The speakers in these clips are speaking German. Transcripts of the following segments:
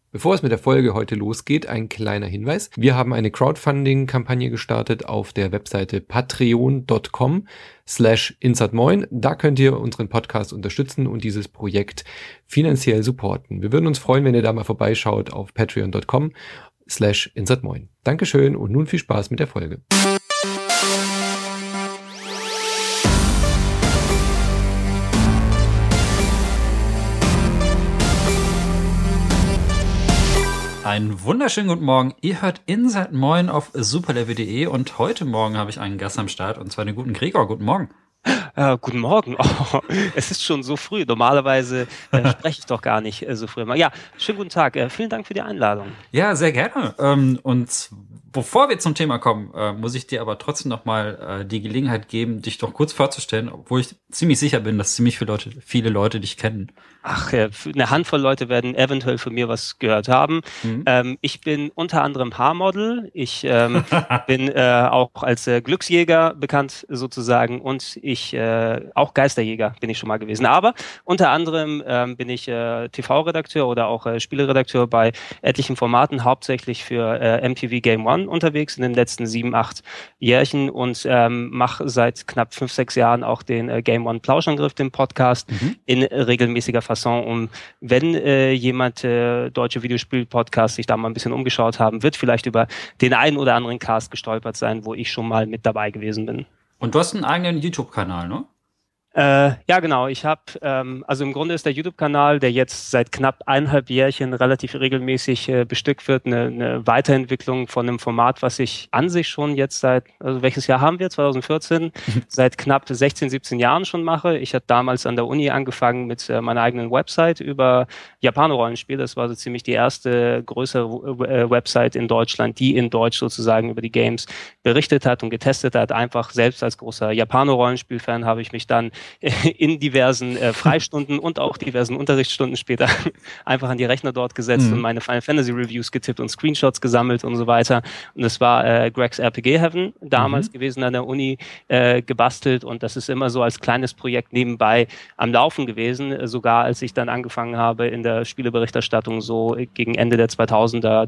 Bevor es mit der Folge heute losgeht, ein kleiner Hinweis. Wir haben eine Crowdfunding-Kampagne gestartet auf der Webseite patreon.com/insertmoin. Da könnt ihr unseren Podcast unterstützen und dieses Projekt finanziell supporten. Wir würden uns freuen, wenn ihr da mal vorbeischaut auf patreon.com/insertmoin. Dankeschön und nun viel Spaß mit der Folge. Einen wunderschönen guten Morgen. Ihr hört Insert Moin auf superlevel.de und heute Morgen habe ich einen Gast am Start und zwar den guten Gregor. Guten Morgen. Guten Morgen. Oh, es ist schon so früh. Normalerweise spreche ich doch gar nicht so früh. Ja, schönen guten Tag. Vielen Dank für die Einladung. Ja, sehr gerne. Und bevor wir zum Thema kommen, muss ich dir aber trotzdem nochmal die Gelegenheit geben, dich doch kurz vorzustellen, obwohl ich ziemlich sicher bin, dass ziemlich viele Leute dich kennen. Ach, eine Handvoll Leute werden eventuell von mir was gehört haben. Ich bin unter anderem Haarmodel. Ich bin auch als Glücksjäger bekannt sozusagen und ich auch Geisterjäger bin ich schon mal gewesen. Aber unter anderem bin ich TV-Redakteur oder auch Spieleredakteur bei etlichen Formaten, hauptsächlich für MTV Game One unterwegs in den letzten 7-8 Jährchen und mache seit knapp 5-6 Jahren auch den Game One Plauschangriff, den Podcast, in regelmäßiger Fasson. Wenn jemand deutsche Videospiel-Podcast sich da mal ein bisschen umgeschaut haben, wird vielleicht über den einen oder anderen Cast gestolpert sein, wo ich schon mal mit dabei gewesen bin. Und du hast einen eigenen YouTube-Kanal, ne? Ja, genau. Ich habe, also im Grunde ist der YouTube-Kanal, der jetzt seit knapp 1,5 Jährchen relativ regelmäßig bestückt wird, eine Weiterentwicklung von einem Format, was ich an sich schon jetzt also welches Jahr haben wir? 2014, seit knapp 16, 17 Jahren schon mache. Ich habe damals an der Uni angefangen mit meiner eigenen Website über Japano-Rollenspiel. Das war so ziemlich die erste größere Website in Deutschland, die in Deutsch sozusagen über die Games berichtet hat und getestet hat. Einfach selbst als großer Japano-Rollenspiel-Fan habe ich mich dann in diversen Freistunden und auch diversen Unterrichtsstunden später einfach an die Rechner dort gesetzt und meine Final Fantasy Reviews getippt und Screenshots gesammelt und so weiter. Und das war Greg's RPG Heaven damals gewesen an der Uni, gebastelt und das ist immer so als kleines Projekt nebenbei am Laufen gewesen, sogar als ich dann angefangen habe in der Spieleberichterstattung so gegen Ende der 2000er,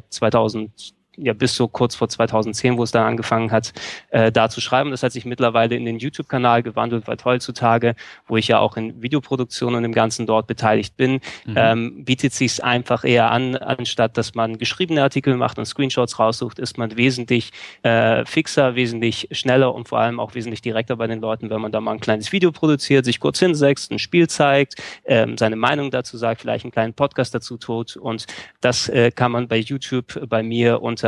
bis so kurz vor 2010, wo es dann angefangen hat, da zu schreiben. Das hat sich mittlerweile in den YouTube-Kanal gewandelt, weil heutzutage, wo ich ja auch in Videoproduktion und im Ganzen dort beteiligt bin, bietet sich's einfach eher an, anstatt dass man geschriebene Artikel macht und Screenshots raussucht, ist man wesentlich fixer, wesentlich schneller und vor allem auch wesentlich direkter bei den Leuten, wenn man da mal ein kleines Video produziert, sich kurz hinsetzt, ein Spiel zeigt, seine Meinung dazu sagt, vielleicht einen kleinen Podcast dazu tut und das kann man bei YouTube bei mir unter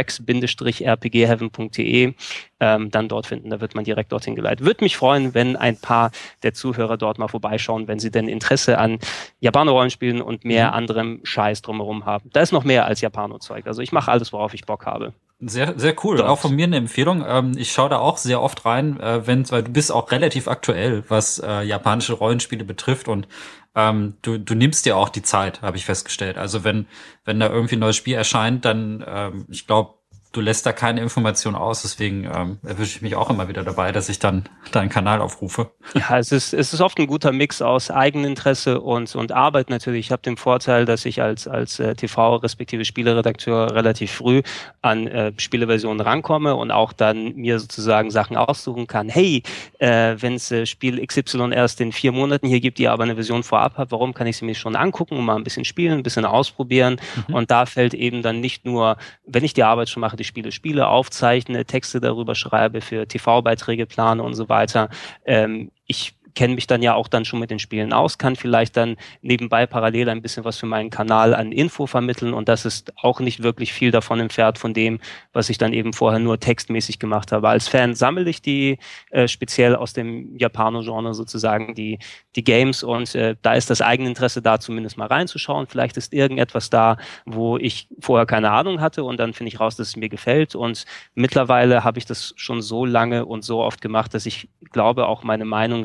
gregs-rpgheaven.de dann dort finden. Da wird man direkt dorthin geleitet. Würde mich freuen, wenn ein paar der Zuhörer dort mal vorbeischauen, wenn sie denn Interesse an Japano-Rollenspielen und mehr anderem Scheiß drumherum haben. Da ist noch mehr als Japano-Zeug. Also ich mache alles, worauf ich Bock habe. Sehr, sehr cool. Auch von mir eine Empfehlung. Ich schaue da auch sehr oft rein, weil du bist auch relativ aktuell, was japanische Rollenspiele betrifft und du nimmst dir auch die Zeit, habe ich festgestellt. Also wenn da irgendwie ein neues Spiel erscheint, dann ich glaube, du lässt da keine Information aus, deswegen erwische ich mich auch immer wieder dabei, dass ich dann deinen Kanal aufrufe. Ja, es ist oft ein guter Mix aus Eigeninteresse und Arbeit natürlich. Ich habe den Vorteil, dass ich als TV respektive Spieleredakteur relativ früh an Spieleversionen rankomme und auch dann mir sozusagen Sachen aussuchen kann. Hey, wenn es Spiel XY erst in 4 Monaten hier gibt, ihr aber eine Version vorab habt, warum kann ich sie mir schon angucken und mal ein bisschen spielen, ein bisschen ausprobieren? Und da fällt eben dann nicht nur, wenn ich die Arbeit schon mache, die Spiele aufzeichne, Texte darüber schreibe, für TV-Beiträge plane und so weiter. Ich kenne mich dann ja auch dann schon mit den Spielen aus, kann vielleicht dann nebenbei parallel ein bisschen was für meinen Kanal an Info vermitteln und das ist auch nicht wirklich viel davon entfernt von dem, was ich dann eben vorher nur textmäßig gemacht habe. Als Fan sammle ich die speziell aus dem Japano-Genre sozusagen die Games und da ist das Eigeninteresse da, zumindest mal reinzuschauen. Vielleicht ist irgendetwas da, wo ich vorher keine Ahnung hatte und dann finde ich raus, dass es mir gefällt und mittlerweile habe ich das schon so lange und so oft gemacht, dass ich glaube, auch meine Meinung relativ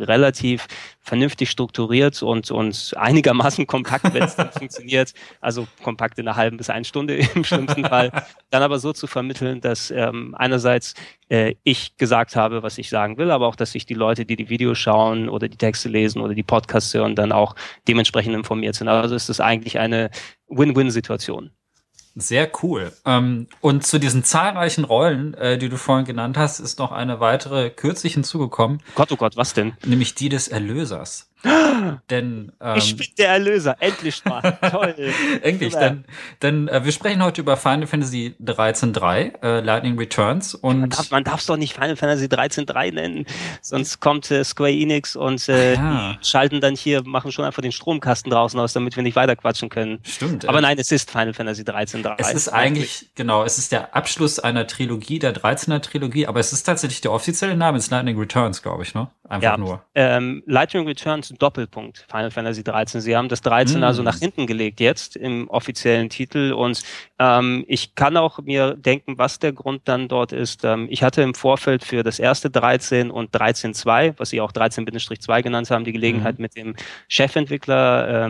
relativ vernünftig strukturiert und einigermaßen kompakt, wenn es dann funktioniert, also kompakt in einer halben bis 1 Stunde im schlimmsten Fall, dann aber so zu vermitteln, dass einerseits ich gesagt habe, was ich sagen will, aber auch, dass sich die Leute, die Videos schauen oder die Texte lesen oder die Podcasts hören, dann auch dementsprechend informiert sind. Also ist das eigentlich eine Win-Win-Situation. Sehr cool. Und zu diesen zahlreichen Rollen, die du vorhin genannt hast, ist noch eine weitere kürzlich hinzugekommen. Oh Gott, was denn? Nämlich die des Erlösers. Denn ich bin der Erlöser, endlich mal. Toll. Endlich, denn wir sprechen heute über Final Fantasy 13.3, Lightning Returns. Und man darf es doch nicht Final Fantasy 13.3 nennen, sonst kommt Square Enix und die schalten dann hier, machen schon einfach den Stromkasten draußen aus, damit wir nicht weiter quatschen können. Stimmt. Aber nein, es ist Final Fantasy 13.3. Es ist eigentlich, genau, es ist der Abschluss einer Trilogie, der 13er Trilogie, aber es ist tatsächlich der offizielle Name, es ist Lightning Returns, glaube ich, ne? Einfach nur. Lightning Returns Doppelpunkt Final Fantasy 13. Sie haben das 13 also nach hinten gelegt jetzt im offiziellen Titel und ich kann auch mir denken, was der Grund dann dort ist. Ich hatte im Vorfeld für das erste 13 und 13.2, was Sie auch 13-2 genannt haben, die Gelegenheit mit dem Chefentwickler,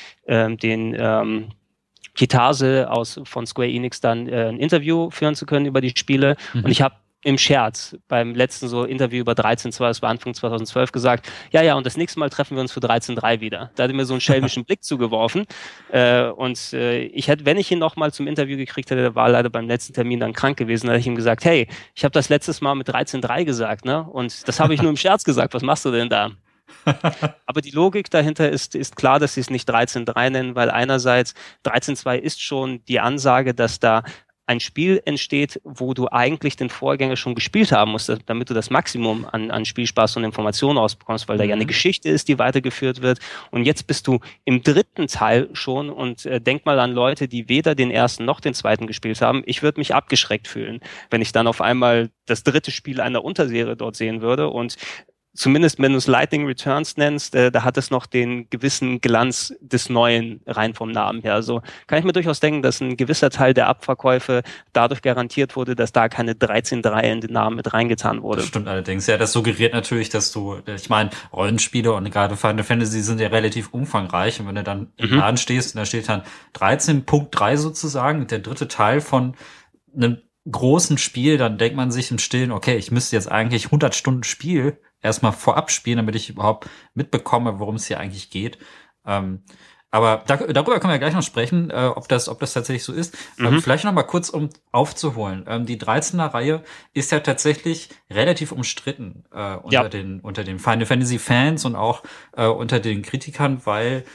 den Kitase von Square Enix dann ein Interview führen zu können über die Spiele und ich habe im Scherz beim letzten so Interview über 13.2, das war Anfang 2012, gesagt, ja, und das nächste Mal treffen wir uns für 13.3 wieder. Da hat er mir so einen schelmischen Blick zugeworfen und ich hätte, wenn ich ihn noch mal zum Interview gekriegt hätte, der war leider beim letzten Termin dann krank gewesen, da hätte ich ihm gesagt, hey, ich habe das letztes Mal mit 13.3 gesagt, ne? Und das habe ich nur im Scherz gesagt, was machst du denn da? Aber die Logik dahinter ist klar, dass sie es nicht 13.3 nennen, weil einerseits 13.2 ist schon die Ansage, dass da ein Spiel entsteht, wo du eigentlich den Vorgänger schon gespielt haben musst, damit du das Maximum an Spielspaß und Informationen ausbekommst, weil da ja eine Geschichte ist, die weitergeführt wird. Und jetzt bist du im 3. Teil schon und denk mal an Leute, die weder den ersten noch den zweiten gespielt haben. Ich würde mich abgeschreckt fühlen, wenn ich dann auf einmal das 3. Spiel einer Unterserie dort sehen würde und zumindest wenn du es Lightning Returns nennst, da hat es noch den gewissen Glanz des Neuen rein vom Namen her. Also kann ich mir durchaus denken, dass ein gewisser Teil der Abverkäufe dadurch garantiert wurde, dass da keine 13.3 in den Namen mit reingetan wurde. Das stimmt allerdings. Ja, das suggeriert natürlich, dass ich meine, Rollenspiele und gerade Final Fantasy sind ja relativ umfangreich und wenn du dann im Laden stehst und da steht dann 13.3 sozusagen, der 3. Teil von einem großen Spiel, dann denkt man sich im Stillen, okay, ich müsste jetzt eigentlich 100 Stunden Spiel erstmal vorab spielen, damit ich überhaupt mitbekomme, worum es hier eigentlich geht. Aber darüber können wir gleich noch sprechen, ob das tatsächlich so ist. Vielleicht noch mal kurz, um aufzuholen. Die 13er-Reihe ist ja tatsächlich relativ umstritten unter den Final Fantasy Fans und auch unter den Kritikern, weil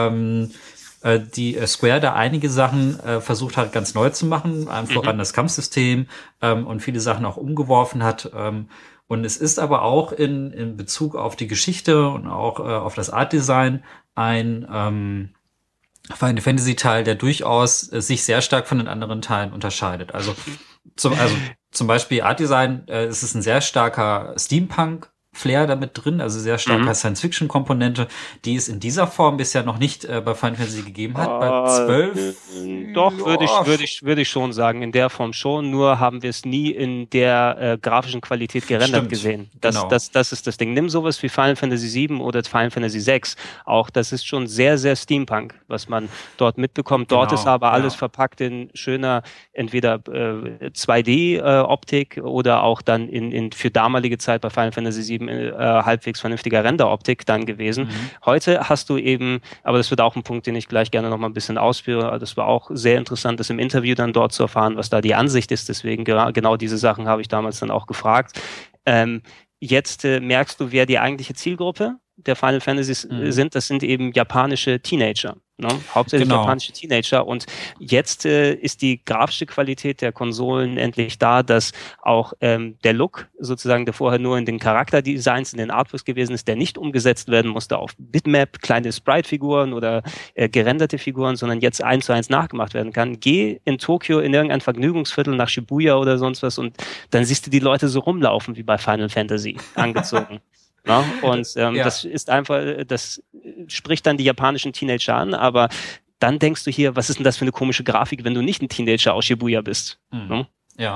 die Square da einige Sachen versucht hat, ganz neu zu machen, voran das Kampfsystem und viele Sachen auch umgeworfen hat. Und es ist aber auch in Bezug auf die Geschichte und auch auf das Artdesign ein Final Fantasy Teil, der durchaus sich sehr stark von den anderen Teilen unterscheidet. Also zum Beispiel Artdesign, es ist ein sehr starker Steampunk Flair damit drin, also sehr starker Science-Fiction-Komponente, die es in dieser Form bisher noch nicht bei Final Fantasy gegeben hat. Bei 12? Doch, würde ich schon sagen, in der Form schon, nur haben wir es nie in der grafischen Qualität gerendert gesehen. Das ist das Ding. Nimm sowas wie Final Fantasy 7 oder Final Fantasy 6. Auch das ist schon sehr, sehr Steampunk, was man dort mitbekommt. Dort ist aber alles verpackt in schöner, entweder 2D-Optik oder auch dann in für damalige Zeit bei Final Fantasy 7 halbwegs vernünftiger Renderoptik dann gewesen. Heute hast du eben, aber das wird auch ein Punkt, den ich gleich gerne noch mal ein bisschen ausführe, das war auch sehr interessant, das im Interview dann dort zu erfahren, was da die Ansicht ist, deswegen genau diese Sachen habe ich damals dann auch gefragt. Jetzt merkst du, wer die eigentliche Zielgruppe der Final Fantasies sind, das sind eben japanische Teenager. Ne? Hauptsächlich japanische Teenager. Und jetzt ist die grafische Qualität der Konsolen endlich da, dass auch der Look sozusagen, der vorher nur in den Charakterdesigns, in den Artworks gewesen ist, der nicht umgesetzt werden musste auf Bitmap, kleine Sprite-Figuren oder gerenderte Figuren, sondern jetzt 1:1 nachgemacht werden kann. Geh in Tokio in irgendein Vergnügungsviertel nach Shibuya oder sonst was und dann siehst du die Leute so rumlaufen wie bei Final Fantasy angezogen. Ja, und das ist einfach, das spricht dann die japanischen Teenager an, aber dann denkst du hier, was ist denn das für eine komische Grafik, wenn du nicht ein Teenager aus Shibuya bist? Ja,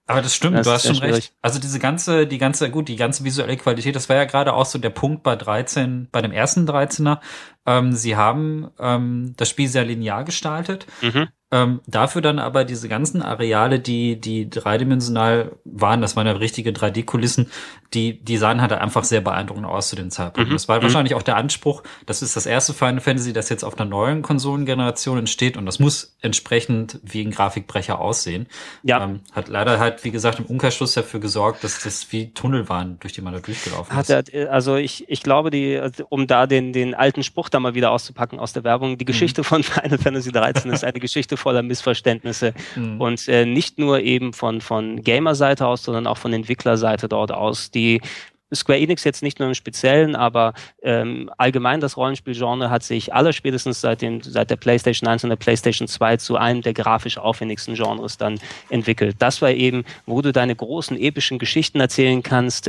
Aber das stimmt, du hast schon recht. Also die ganze visuelle Qualität, das war ja gerade auch so der Punkt bei dem ersten 13er. Sie haben das Spiel sehr linear gestaltet. Dafür dann aber diese ganzen Areale, die dreidimensional waren, das waren ja richtige 3D-Kulissen, die sahen halt einfach sehr beeindruckend aus zu dem Zeitpunkt. Das war wahrscheinlich auch der Anspruch, das ist das erste Final Fantasy, das jetzt auf einer neuen Konsolengeneration entsteht und das muss entsprechend wie ein Grafikbrecher aussehen. Ja. Hat leider halt, wie gesagt, im Umkehrschluss dafür gesorgt, dass das wie Tunnel waren, durch die man da durchgelaufen ist. Also ich glaube, um da den alten Spruch da mal wieder auszupacken aus der Werbung, die Geschichte von Final Fantasy 13 ist eine Geschichte voller Missverständnisse und nicht nur eben von Gamer-Seite aus, sondern auch von Entwicklerseite dort aus, die Square Enix jetzt nicht nur im Speziellen, aber allgemein das Rollenspielgenre hat sich allerspätestens seit der PlayStation 1 und der PlayStation 2 zu einem der grafisch aufwendigsten Genres dann entwickelt. Das war eben, wo du deine großen epischen Geschichten erzählen kannst,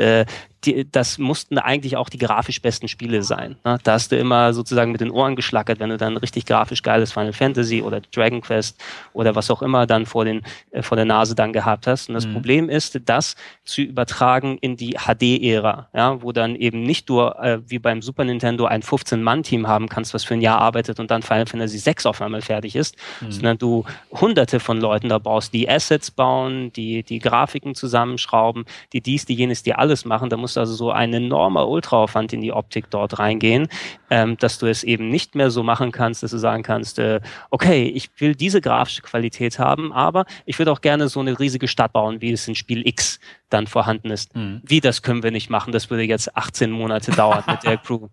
das mussten eigentlich auch die grafisch besten Spiele sein. Ne? Da hast du immer sozusagen mit den Ohren geschlackert, wenn du dann richtig grafisch geiles Final Fantasy oder Dragon Quest oder was auch immer dann vor der Nase dann gehabt hast. Und das Problem ist, das zu übertragen in die HD-Ära, ja, wo dann eben nicht nur wie beim Super Nintendo ein 15-Mann-Team haben kannst, was für ein Jahr arbeitet und dann Final Fantasy 6 auf einmal fertig ist, sondern du hunderte von Leuten da brauchst, die Assets bauen, die Grafiken zusammenschrauben, die dies, die jenes, die alles machen. Da muss also so ein enormer Ultraaufwand in die Optik dort reingehen, dass du es eben nicht mehr so machen kannst, dass du sagen kannst, okay, ich will diese grafische Qualität haben, aber ich würde auch gerne so eine riesige Stadt bauen, wie es in Spiel X dann vorhanden ist. Wie, das können wir nicht machen, das würde jetzt 18 Monate dauern mit der Crew.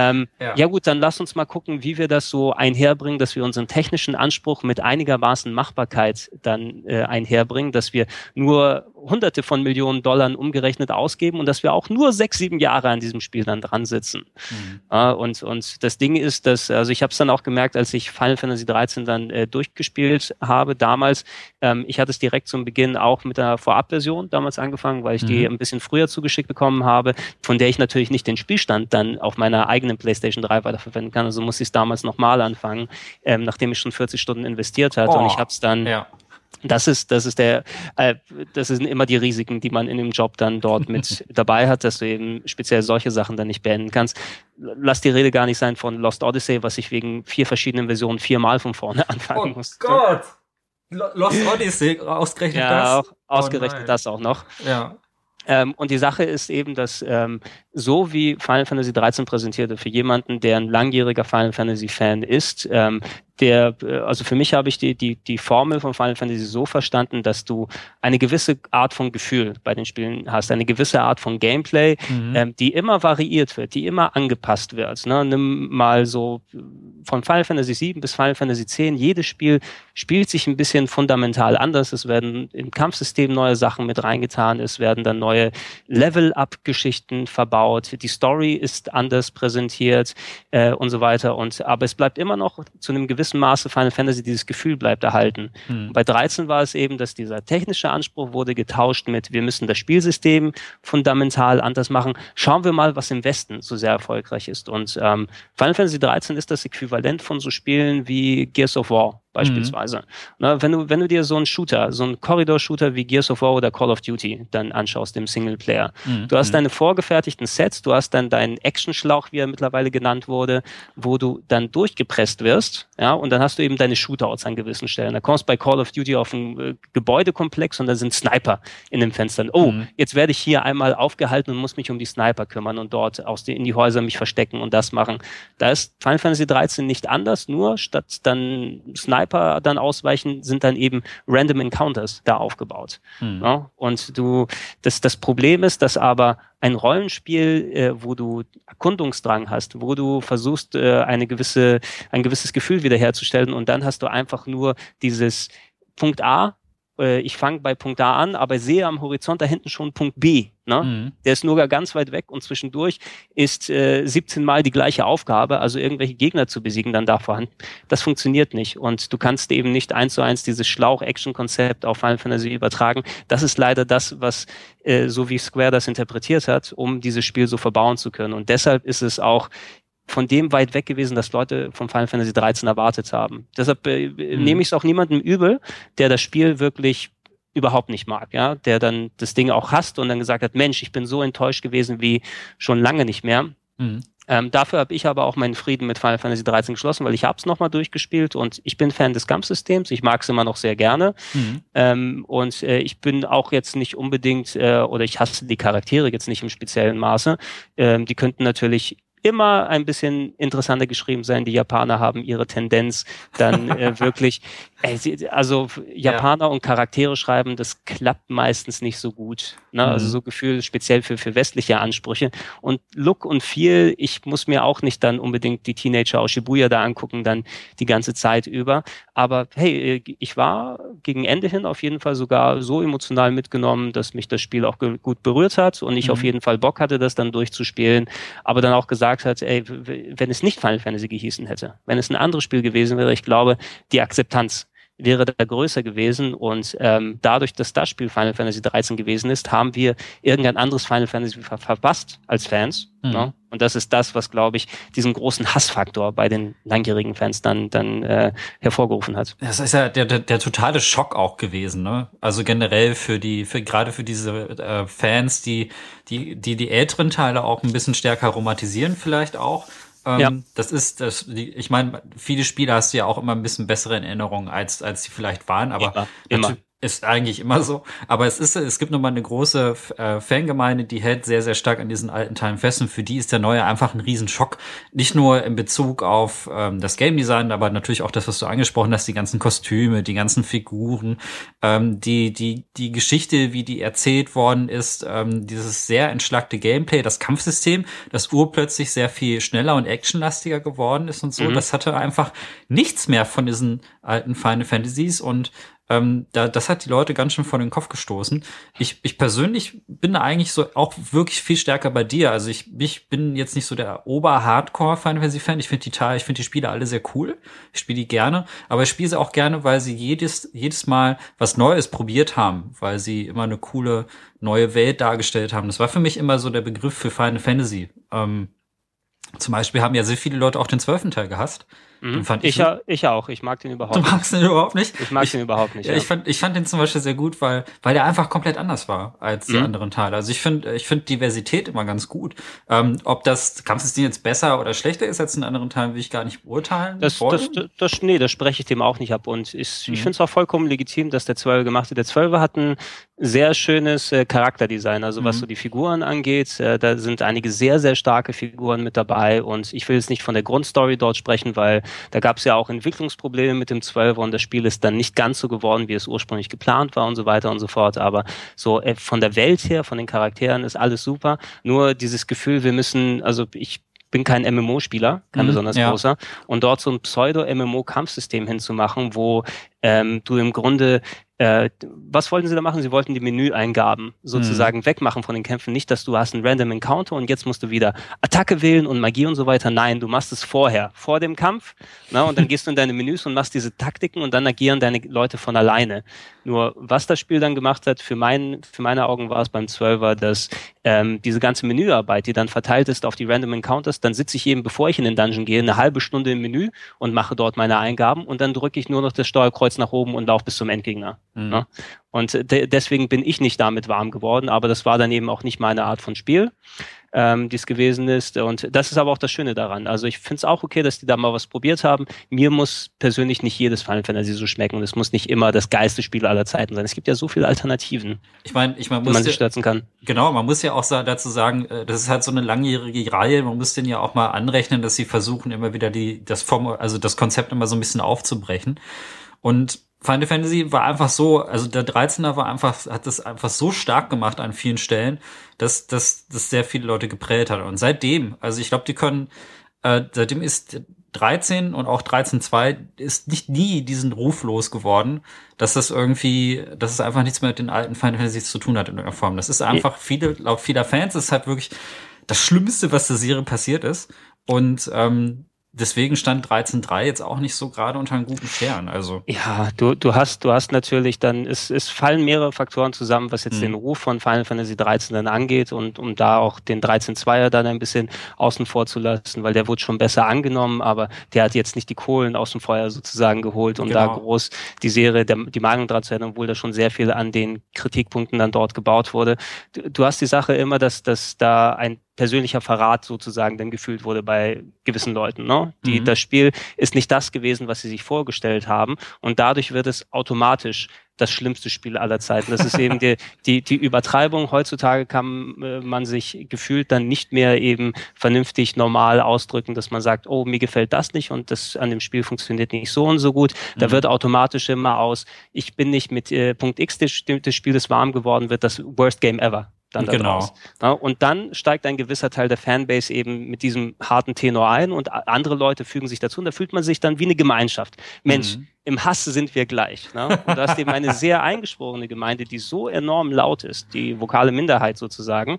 Ja gut, dann lass uns mal gucken, wie wir das so einherbringen, dass wir unseren technischen Anspruch mit einigermaßen Machbarkeit dann einherbringen, dass wir nur Hunderte von Millionen Dollar umgerechnet ausgeben und dass wir auch nur 6-7 Jahre an diesem Spiel dann dran sitzen. Und das Ding ist, also ich habe es dann auch gemerkt, als ich Final Fantasy 13 dann durchgespielt habe damals, ich hatte es direkt zum Beginn auch mit der Vorabversion damals angefangen, weil ich die ein bisschen früher zugeschickt bekommen habe, von der ich natürlich nicht den Spielstand dann auf meiner eigenen PlayStation 3 weiterverwenden kann. Also muss ich es damals nochmal anfangen, nachdem ich schon 40 Stunden investiert hatte. Und ich habe es dann... Ja. Das sind immer die Risiken, die man in dem Job dann dort mit dabei hat, dass du eben speziell solche Sachen dann nicht beenden kannst. Lass die Rede gar nicht sein von Lost Odyssey, was ich wegen 4 verschiedenen Versionen 4-mal von vorne anfangen musste. Oh Gott! Lost Odyssey, ausgerechnet das? Ja, auch ausgerechnet das auch noch. Ja. Und die Sache ist eben, dass so wie Final Fantasy 13 präsentierte, für jemanden, der ein langjähriger Final Fantasy Fan ist, also für mich habe ich die Formel von Final Fantasy so verstanden, dass du eine gewisse Art von Gefühl bei den Spielen hast, eine gewisse Art von Gameplay, die immer variiert wird, die immer angepasst wird. Ne? Nimm mal so von Final Fantasy 7 bis Final Fantasy 10, jedes Spiel spielt sich ein bisschen fundamental anders. Es werden im Kampfsystem neue Sachen mit reingetan, es werden dann neue Level-Up-Geschichten verbaut, die Story ist anders präsentiert und so weiter. Aber es bleibt immer noch zu einem gewissen Maße Final Fantasy, dieses Gefühl bleibt erhalten. Bei 13 war es eben, dass dieser technische Anspruch wurde getauscht mit, wir müssen das Spielsystem fundamental anders machen. Schauen wir mal, was im Westen so sehr erfolgreich ist. Und Final Fantasy 13 ist das Äquivalent von so Spielen wie Gears of War beispielsweise. Na, wenn du dir so einen Corridor-Shooter wie Gears of War oder Call of Duty dann anschaust, im Singleplayer. Du hast deine vorgefertigten Sets, du hast dann deinen Action-Schlauch, wie er mittlerweile genannt wurde, wo du dann durchgepresst wirst, ja, und dann hast du eben deine Shootouts an gewissen Stellen. Da kommst du bei Call of Duty auf einen Gebäudekomplex und da sind Sniper in den Fenstern. Oh, jetzt werde ich hier einmal aufgehalten und muss mich um die Sniper kümmern und dort in die Häuser mich verstecken und das machen. Da ist Final Fantasy 13 nicht anders, nur statt dann Sniper dann ausweichen, sind dann eben Random Encounters da aufgebaut. Ja? Und das Problem ist, dass aber ein Rollenspiel, wo du Erkundungsdrang hast, wo du versuchst, ein gewisses Gefühl wiederherzustellen und dann hast du einfach nur dieses Punkt A, ich fange bei Punkt A an, aber sehe am Horizont da hinten schon Punkt B. Ne? Der ist nur ganz weit weg und zwischendurch ist 17 Mal die gleiche Aufgabe, also irgendwelche Gegner zu besiegen dann da vorhanden. Das funktioniert nicht und du kannst eben nicht 1:1 dieses Schlauch-Action-Konzept auf Final Fantasy übertragen. Das ist leider das, was so wie Square das interpretiert hat, um dieses Spiel so verbauen zu können. Und deshalb ist es auch von dem weit weg gewesen, dass Leute vom Final Fantasy 13 erwartet haben. Deshalb nehme ich es auch niemandem übel, der das Spiel wirklich überhaupt nicht mag, ja, der dann das Ding auch hasst und dann gesagt hat, Mensch, ich bin so enttäuscht gewesen wie schon lange nicht mehr. Mhm. Dafür habe ich aber auch meinen Frieden mit Final Fantasy 13 geschlossen, weil ich habe es nochmal durchgespielt und ich bin Fan des Kampfsystems. Ich mag es immer noch sehr gerne. Und ich bin auch jetzt nicht unbedingt, oder ich hasse die Charaktere jetzt nicht im speziellen Maße. Die könnten natürlich immer ein bisschen interessanter geschrieben sein. Die Japaner haben ihre Tendenz dann wirklich, also Japaner und Charaktere schreiben, das klappt meistens nicht so gut. Ne? Also so Gefühl speziell für westliche Ansprüche. Und Look und Feel, ich muss mir auch nicht dann unbedingt die Teenager aus Shibuya da angucken, dann die ganze Zeit über. Aber hey, ich war gegen Ende hin auf jeden Fall sogar so emotional mitgenommen, dass mich das Spiel auch gut berührt hat und ich auf jeden Fall Bock hatte, das dann durchzuspielen. Aber dann auch gesagt hat, ey, wenn es nicht Final Fantasy gehießen hätte, wenn es ein anderes Spiel gewesen wäre, ich glaube, die Akzeptanz wäre da größer gewesen und dadurch, dass das Spiel Final Fantasy 13 gewesen ist, haben wir irgendein anderes Final Fantasy verpasst als Fans. Ne? Und das ist das, was, glaube ich, diesen großen Hassfaktor bei den langjährigen Fans dann hervorgerufen hat. Das ist ja der totale Schock auch gewesen, ne? Also generell gerade für diese Fans, die älteren Teile auch ein bisschen stärker romantisieren vielleicht auch. Ich meine, viele Spiele hast du ja auch immer ein bisschen bessere in Erinnerung, als sie vielleicht waren, aber immer. Ist eigentlich immer so. Aber es gibt nochmal eine große Fangemeinde, die hält sehr, sehr stark an diesen alten Teilen fest und für die ist der neue einfach ein Riesenschock. Nicht nur in Bezug auf das Game Design, aber natürlich auch das, was du angesprochen hast, die ganzen Kostüme, die ganzen Figuren, die Geschichte, wie die erzählt worden ist, dieses sehr entschlackte Gameplay, das Kampfsystem, das urplötzlich sehr viel schneller und actionlastiger geworden ist und so. Das hatte einfach nichts mehr von diesen alten Final Fantasies und das hat die Leute ganz schön vor den Kopf gestoßen. Ich persönlich bin da eigentlich so auch wirklich viel stärker bei dir. Also ich bin jetzt nicht so der Ober-Hardcore-Final Fantasy-Fan. Ich finde die Spiele alle sehr cool. Ich spiele die gerne. Aber ich spiele sie auch gerne, weil sie jedes Mal was Neues probiert haben. Weil sie immer eine coole neue Welt dargestellt haben. Das war für mich immer so der Begriff für Final Fantasy. Zum Beispiel haben ja sehr viele Leute auch den 12. Teil gehasst. Den fand ich auch. Ich mag den überhaupt nicht. Du magst den überhaupt nicht? Ich mag den überhaupt nicht. Ja. Ich fand den zum Beispiel sehr gut, weil der einfach komplett anders war als die anderen Teile. Also ich finde Diversität immer ganz gut. Ob das Kampfsystem jetzt besser oder schlechter ist als in anderen Teilen, will ich gar nicht beurteilen. Das spreche ich dem auch nicht ab. Und ich finde es auch vollkommen legitim, dass der 12 gemacht hat. Der 12 hat ein sehr schönes Charakterdesign. Also was so die Figuren angeht, da sind einige sehr, sehr starke Figuren mit dabei. Und ich will jetzt nicht von der Grundstory dort sprechen, weil da gab es ja auch Entwicklungsprobleme mit dem 12er und das Spiel ist dann nicht ganz so geworden, wie es ursprünglich geplant war und so weiter und so fort. Aber so von der Welt her, von den Charakteren ist alles super. Nur dieses Gefühl, ich bin kein MMO-Spieler, kein besonders großer. Und dort so ein Pseudo-MMO-Kampfsystem hinzumachen, wo du im Grunde was wollten sie da machen? Sie wollten die Menüeingaben sozusagen wegmachen von den Kämpfen. Nicht, dass du hast einen Random Encounter und jetzt musst du wieder Attacke wählen und Magie und so weiter. Nein, du machst es vor dem Kampf. Na, und dann gehst du in deine Menüs und machst diese Taktiken und dann agieren deine Leute von alleine. Nur was das Spiel dann gemacht hat, für meine Augen war es beim 12er, dass diese ganze Menüarbeit, die dann verteilt ist auf die Random Encounters, dann sitze ich eben, bevor ich in den Dungeon gehe, eine halbe Stunde im Menü und mache dort meine Eingaben und dann drücke ich nur noch das Steuerkreuz nach oben und laufe bis zum Endgegner. Ne? Und deswegen bin ich nicht damit warm geworden, aber das war dann eben auch nicht meine Art von Spiel, die es gewesen ist. Und das ist aber auch das Schöne daran. Also ich finde es auch okay, dass die da mal was probiert haben. Mir muss persönlich nicht jedes Final Fantasy so schmecken und es muss nicht immer das geilste Spiel aller Zeiten sein. Es gibt ja so viele Alternativen, die man sich stürzen kann. Genau, man muss ja auch dazu sagen, das ist halt so eine langjährige Reihe. Man muss denen ja auch mal anrechnen, dass sie versuchen, immer wieder das Konzept immer so ein bisschen aufzubrechen. Und Final Fantasy war einfach so, also der 13er hat das einfach so stark gemacht an vielen Stellen, dass das sehr viele Leute geprellt hat. Und seitdem, also ich glaube, seitdem ist 13 und auch 13.2 ist nie diesen Ruf losgeworden, dass es einfach nichts mehr mit den alten Final Fantasies zu tun hat in irgendeiner Form. Das ist einfach laut vieler Fans ist halt wirklich das Schlimmste, was der Serie passiert ist. Und deswegen stand 13.3 jetzt auch nicht so gerade unter einem guten Stern. Also ja, du hast natürlich dann, es fallen mehrere Faktoren zusammen, was jetzt den Ruf von Final Fantasy 13 dann angeht und um da auch den 13.2er dann ein bisschen außen vor zu lassen, weil der wurde schon besser angenommen, aber der hat jetzt nicht die Kohlen aus dem Feuer sozusagen geholt, um da groß die Serie, die Meinung dran zu ändern, obwohl da schon sehr viel an den Kritikpunkten dann dort gebaut wurde. Du hast die Sache immer, dass da ein persönlicher Verrat sozusagen dann gefühlt wurde bei gewissen Leuten, ne? Das Spiel ist nicht das gewesen, was sie sich vorgestellt haben und dadurch wird es automatisch das schlimmste Spiel aller Zeiten. Das ist eben die Übertreibung. Heutzutage kann man sich gefühlt dann nicht mehr eben vernünftig normal ausdrücken, dass man sagt, oh, mir gefällt das nicht und das an dem Spiel funktioniert nicht so und so gut. Da wird automatisch immer aus, ich bin nicht mit Punkt X des Spiels, das warm geworden wird, das Worst Game ever. Dann da draus. Ja, und dann steigt ein gewisser Teil der Fanbase eben mit diesem harten Tenor ein und andere Leute fügen sich dazu und da fühlt man sich dann wie eine Gemeinschaft. Mensch, im Hass sind wir gleich. Ne? Und da ist eben eine sehr eingeschworene Gemeinde, die so enorm laut ist, die vokale Minderheit sozusagen,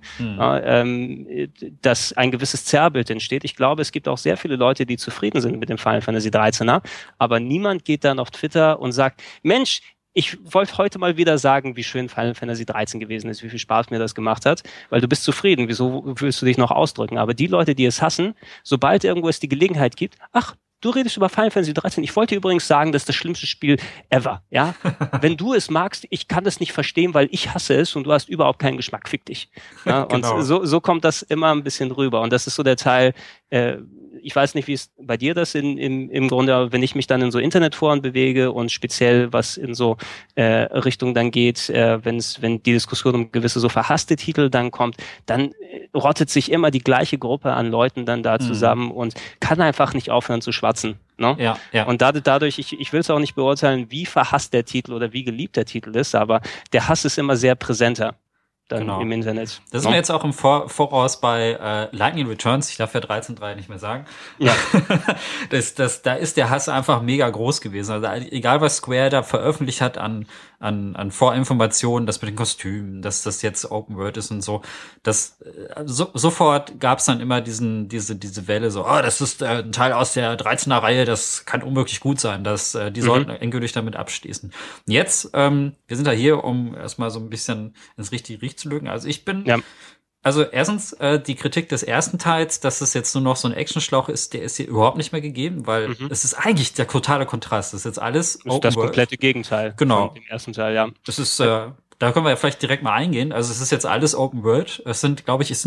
dass ein gewisses Zerrbild entsteht. Ich glaube, es gibt auch sehr viele Leute, die zufrieden sind mit dem Final Fantasy 13er, aber niemand geht dann auf Twitter und sagt, Mensch, ich wollte heute mal wieder sagen, wie schön Final Fantasy 13 gewesen ist, wie viel Spaß mir das gemacht hat, weil du bist zufrieden, wieso willst du dich noch ausdrücken? Aber die Leute, die es hassen, sobald irgendwo es die Gelegenheit gibt, ach, du redest über Final Fantasy 13, ich wollte übrigens sagen, das ist das schlimmste Spiel ever, ja? Wenn du es magst, ich kann das nicht verstehen, weil ich hasse es und du hast überhaupt keinen Geschmack, fick dich. Ja? Genau. Und so kommt das immer ein bisschen rüber und das ist so der Teil, ich weiß nicht, wie es bei dir das im Grunde, wenn ich mich dann in so Internetforen bewege und speziell was in so Richtung dann geht, wenn die Diskussion um gewisse so verhasste Titel dann kommt, dann rottet sich immer die gleiche Gruppe an Leuten dann da zusammen und kann einfach nicht aufhören zu schwatzen. Ne? Ja. Und dadurch, ich will es auch nicht beurteilen, wie verhasst der Titel oder wie geliebt der Titel ist, aber der Hass ist immer sehr präsenter. Dann im Internet. Das ist mir jetzt auch im Voraus bei Lightning Returns, ich darf ja 13.3 nicht mehr sagen. Ja. Da ist der Hass einfach mega groß gewesen. Also egal was Square da veröffentlicht hat an Vorinformationen, das mit den Kostümen, dass das jetzt Open World ist und so, sofort gab's dann immer diese Welle so, das ist ein Teil aus der 13er Reihe, das kann unmöglich gut sein, die sollten endgültig damit abschließen. Jetzt, wir sind da hier, um erstmal so ein bisschen ins richtige Licht zu lügen. Also ich bin, also erstens, die Kritik des ersten Teils, dass es jetzt nur noch so ein Actionschlauch ist, der ist hier überhaupt nicht mehr gegeben, weil es ist eigentlich der totale Kontrast. Das ist jetzt alles Open World. Das komplette Gegenteil. Genau. Von dem ersten Teil, ja. Das ist, da können wir ja vielleicht direkt mal eingehen. Also es ist jetzt alles Open World. Es sind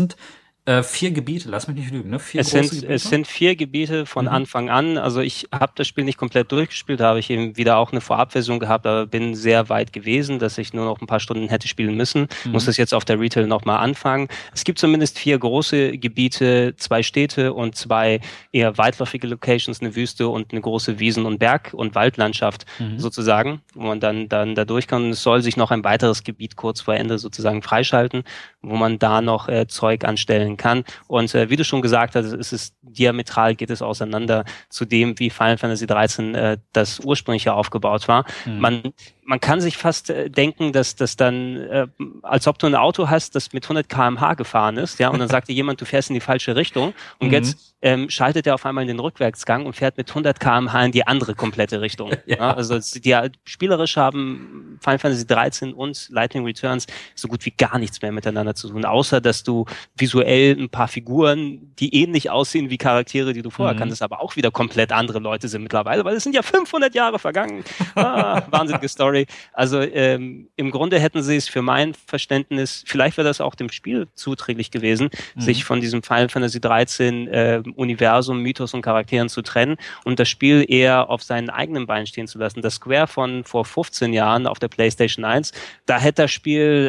4 Gebiete, lass mich nicht lügen, ne? Es sind 4 Gebiete von Anfang an. Also ich habe das Spiel nicht komplett durchgespielt, da habe ich eben wieder auch eine Vorabversion gehabt, aber bin sehr weit gewesen, dass ich nur noch ein paar Stunden hätte spielen müssen. Muss das jetzt auf der Retail nochmal anfangen. Es gibt zumindest 4 große Gebiete, 2 Städte und 2 eher weitläufige Locations, eine Wüste und eine große Wiesen- und Berg- und Waldlandschaft sozusagen, wo man dann da durch kann. Und es soll sich noch ein weiteres Gebiet kurz vor Ende sozusagen freischalten, wo man da noch Zeug anstellen kann. Und wie du schon gesagt hast, diametral geht es auseinander zu dem, wie Final Fantasy 13 das ursprüngliche aufgebaut war. Man kann sich fast denken, dass das dann, als ob du ein Auto hast, das mit 100 km/h gefahren ist, ja, und dann sagt dir jemand, du fährst in die falsche Richtung und jetzt schaltet er auf einmal in den Rückwärtsgang und fährt mit 100 km/h in die andere komplette Richtung. Ja, also spielerisch haben Final Fantasy 13 und Lightning Returns so gut wie gar nichts mehr miteinander zu tun, außer dass du visuell ein paar Figuren, die ähnlich aussehen wie Charaktere, die du vorher kanntest, aber auch wieder komplett andere Leute sind mittlerweile, weil es sind ja 500 Jahre vergangen. Wahnsinnige Story. Also im Grunde hätten sie es für mein Verständnis, vielleicht wäre das auch dem Spiel zuträglich gewesen, sich von diesem Final Fantasy 13 Universum, Mythos und Charakteren zu trennen und das Spiel eher auf seinen eigenen Beinen stehen zu lassen. Das Square von vor 15 Jahren auf der PlayStation 1, da hätte das Spiel,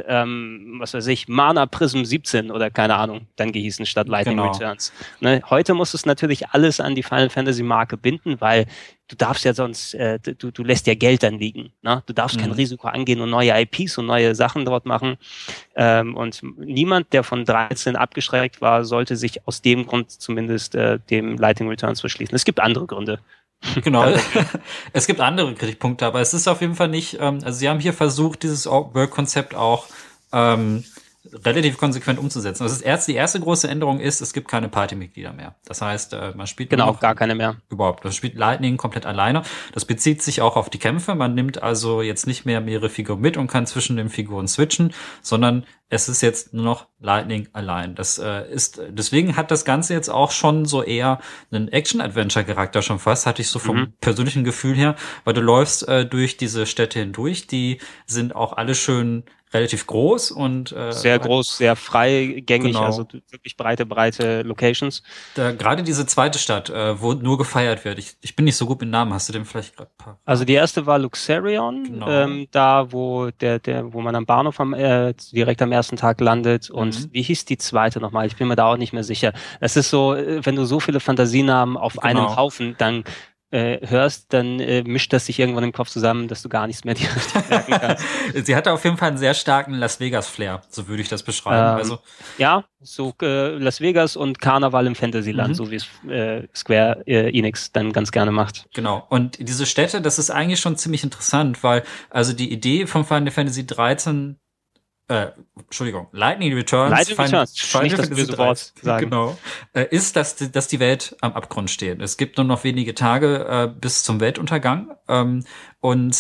Mana Prism 17 oder keine Ahnung, dann gehießen statt Lightning Returns. Ne? Heute muss es natürlich alles an die Final Fantasy Marke binden, weil du darfst ja sonst, du lässt ja Geld dann liegen. Ne? Du darfst kein Risiko angehen und neue IPs und neue Sachen dort machen. Und niemand, der von 13 abgeschreckt war, sollte sich aus dem Grund zumindest dem Lightning Returns verschließen. Es gibt andere Gründe. Genau, es gibt andere Kritikpunkte, aber es ist auf jeden Fall nicht, also sie haben hier versucht, dieses Open-World-Konzept auch relativ konsequent umzusetzen. Also die erste große Änderung ist, es gibt keine Partymitglieder mehr. Das heißt, man spielt genau gar keine mehr. Überhaupt. Man spielt Lightning komplett alleine. Das bezieht sich auch auf die Kämpfe. Man nimmt also jetzt nicht mehr mehrere Figuren mit und kann zwischen den Figuren switchen, sondern es ist jetzt nur noch Lightning allein. Deswegen hat das Ganze jetzt auch schon so eher einen Action-Adventure-Charakter schon fast, hatte ich so vom persönlichen Gefühl her, weil du läufst durch diese Städte hindurch, die sind auch alle schön relativ groß und sehr groß, sehr freigängig, genau. Also wirklich breite Locations. Gerade diese zweite Stadt, wo nur gefeiert wird. Ich bin nicht so gut mit Namen. Hast du den vielleicht gerade? Also die erste war Luxerion, genau. Da wo wo man am Bahnhof direkt am ersten Tag landet. Und wie hieß die zweite nochmal? Ich bin mir da auch nicht mehr sicher. Es ist so, wenn du so viele Fantasienamen auf einem Haufen, dann hörst, dann mischt das sich irgendwann im Kopf zusammen, dass du gar nichts mehr dir richtig merken kannst. Sie hatte auf jeden Fall einen sehr starken Las Vegas-Flair, so würde ich das beschreiben. Also ja, so Las Vegas und Karneval im Fantasyland, so wie es Square Enix dann ganz gerne macht. Genau, und diese Städte, das ist eigentlich schon ziemlich interessant, weil also die Idee von Final Fantasy 13 Lightning Returns, Final Fantasy Wort sagen. Genau, ist, dass die Welt am Abgrund steht. Es gibt nur noch wenige Tage bis zum Weltuntergang und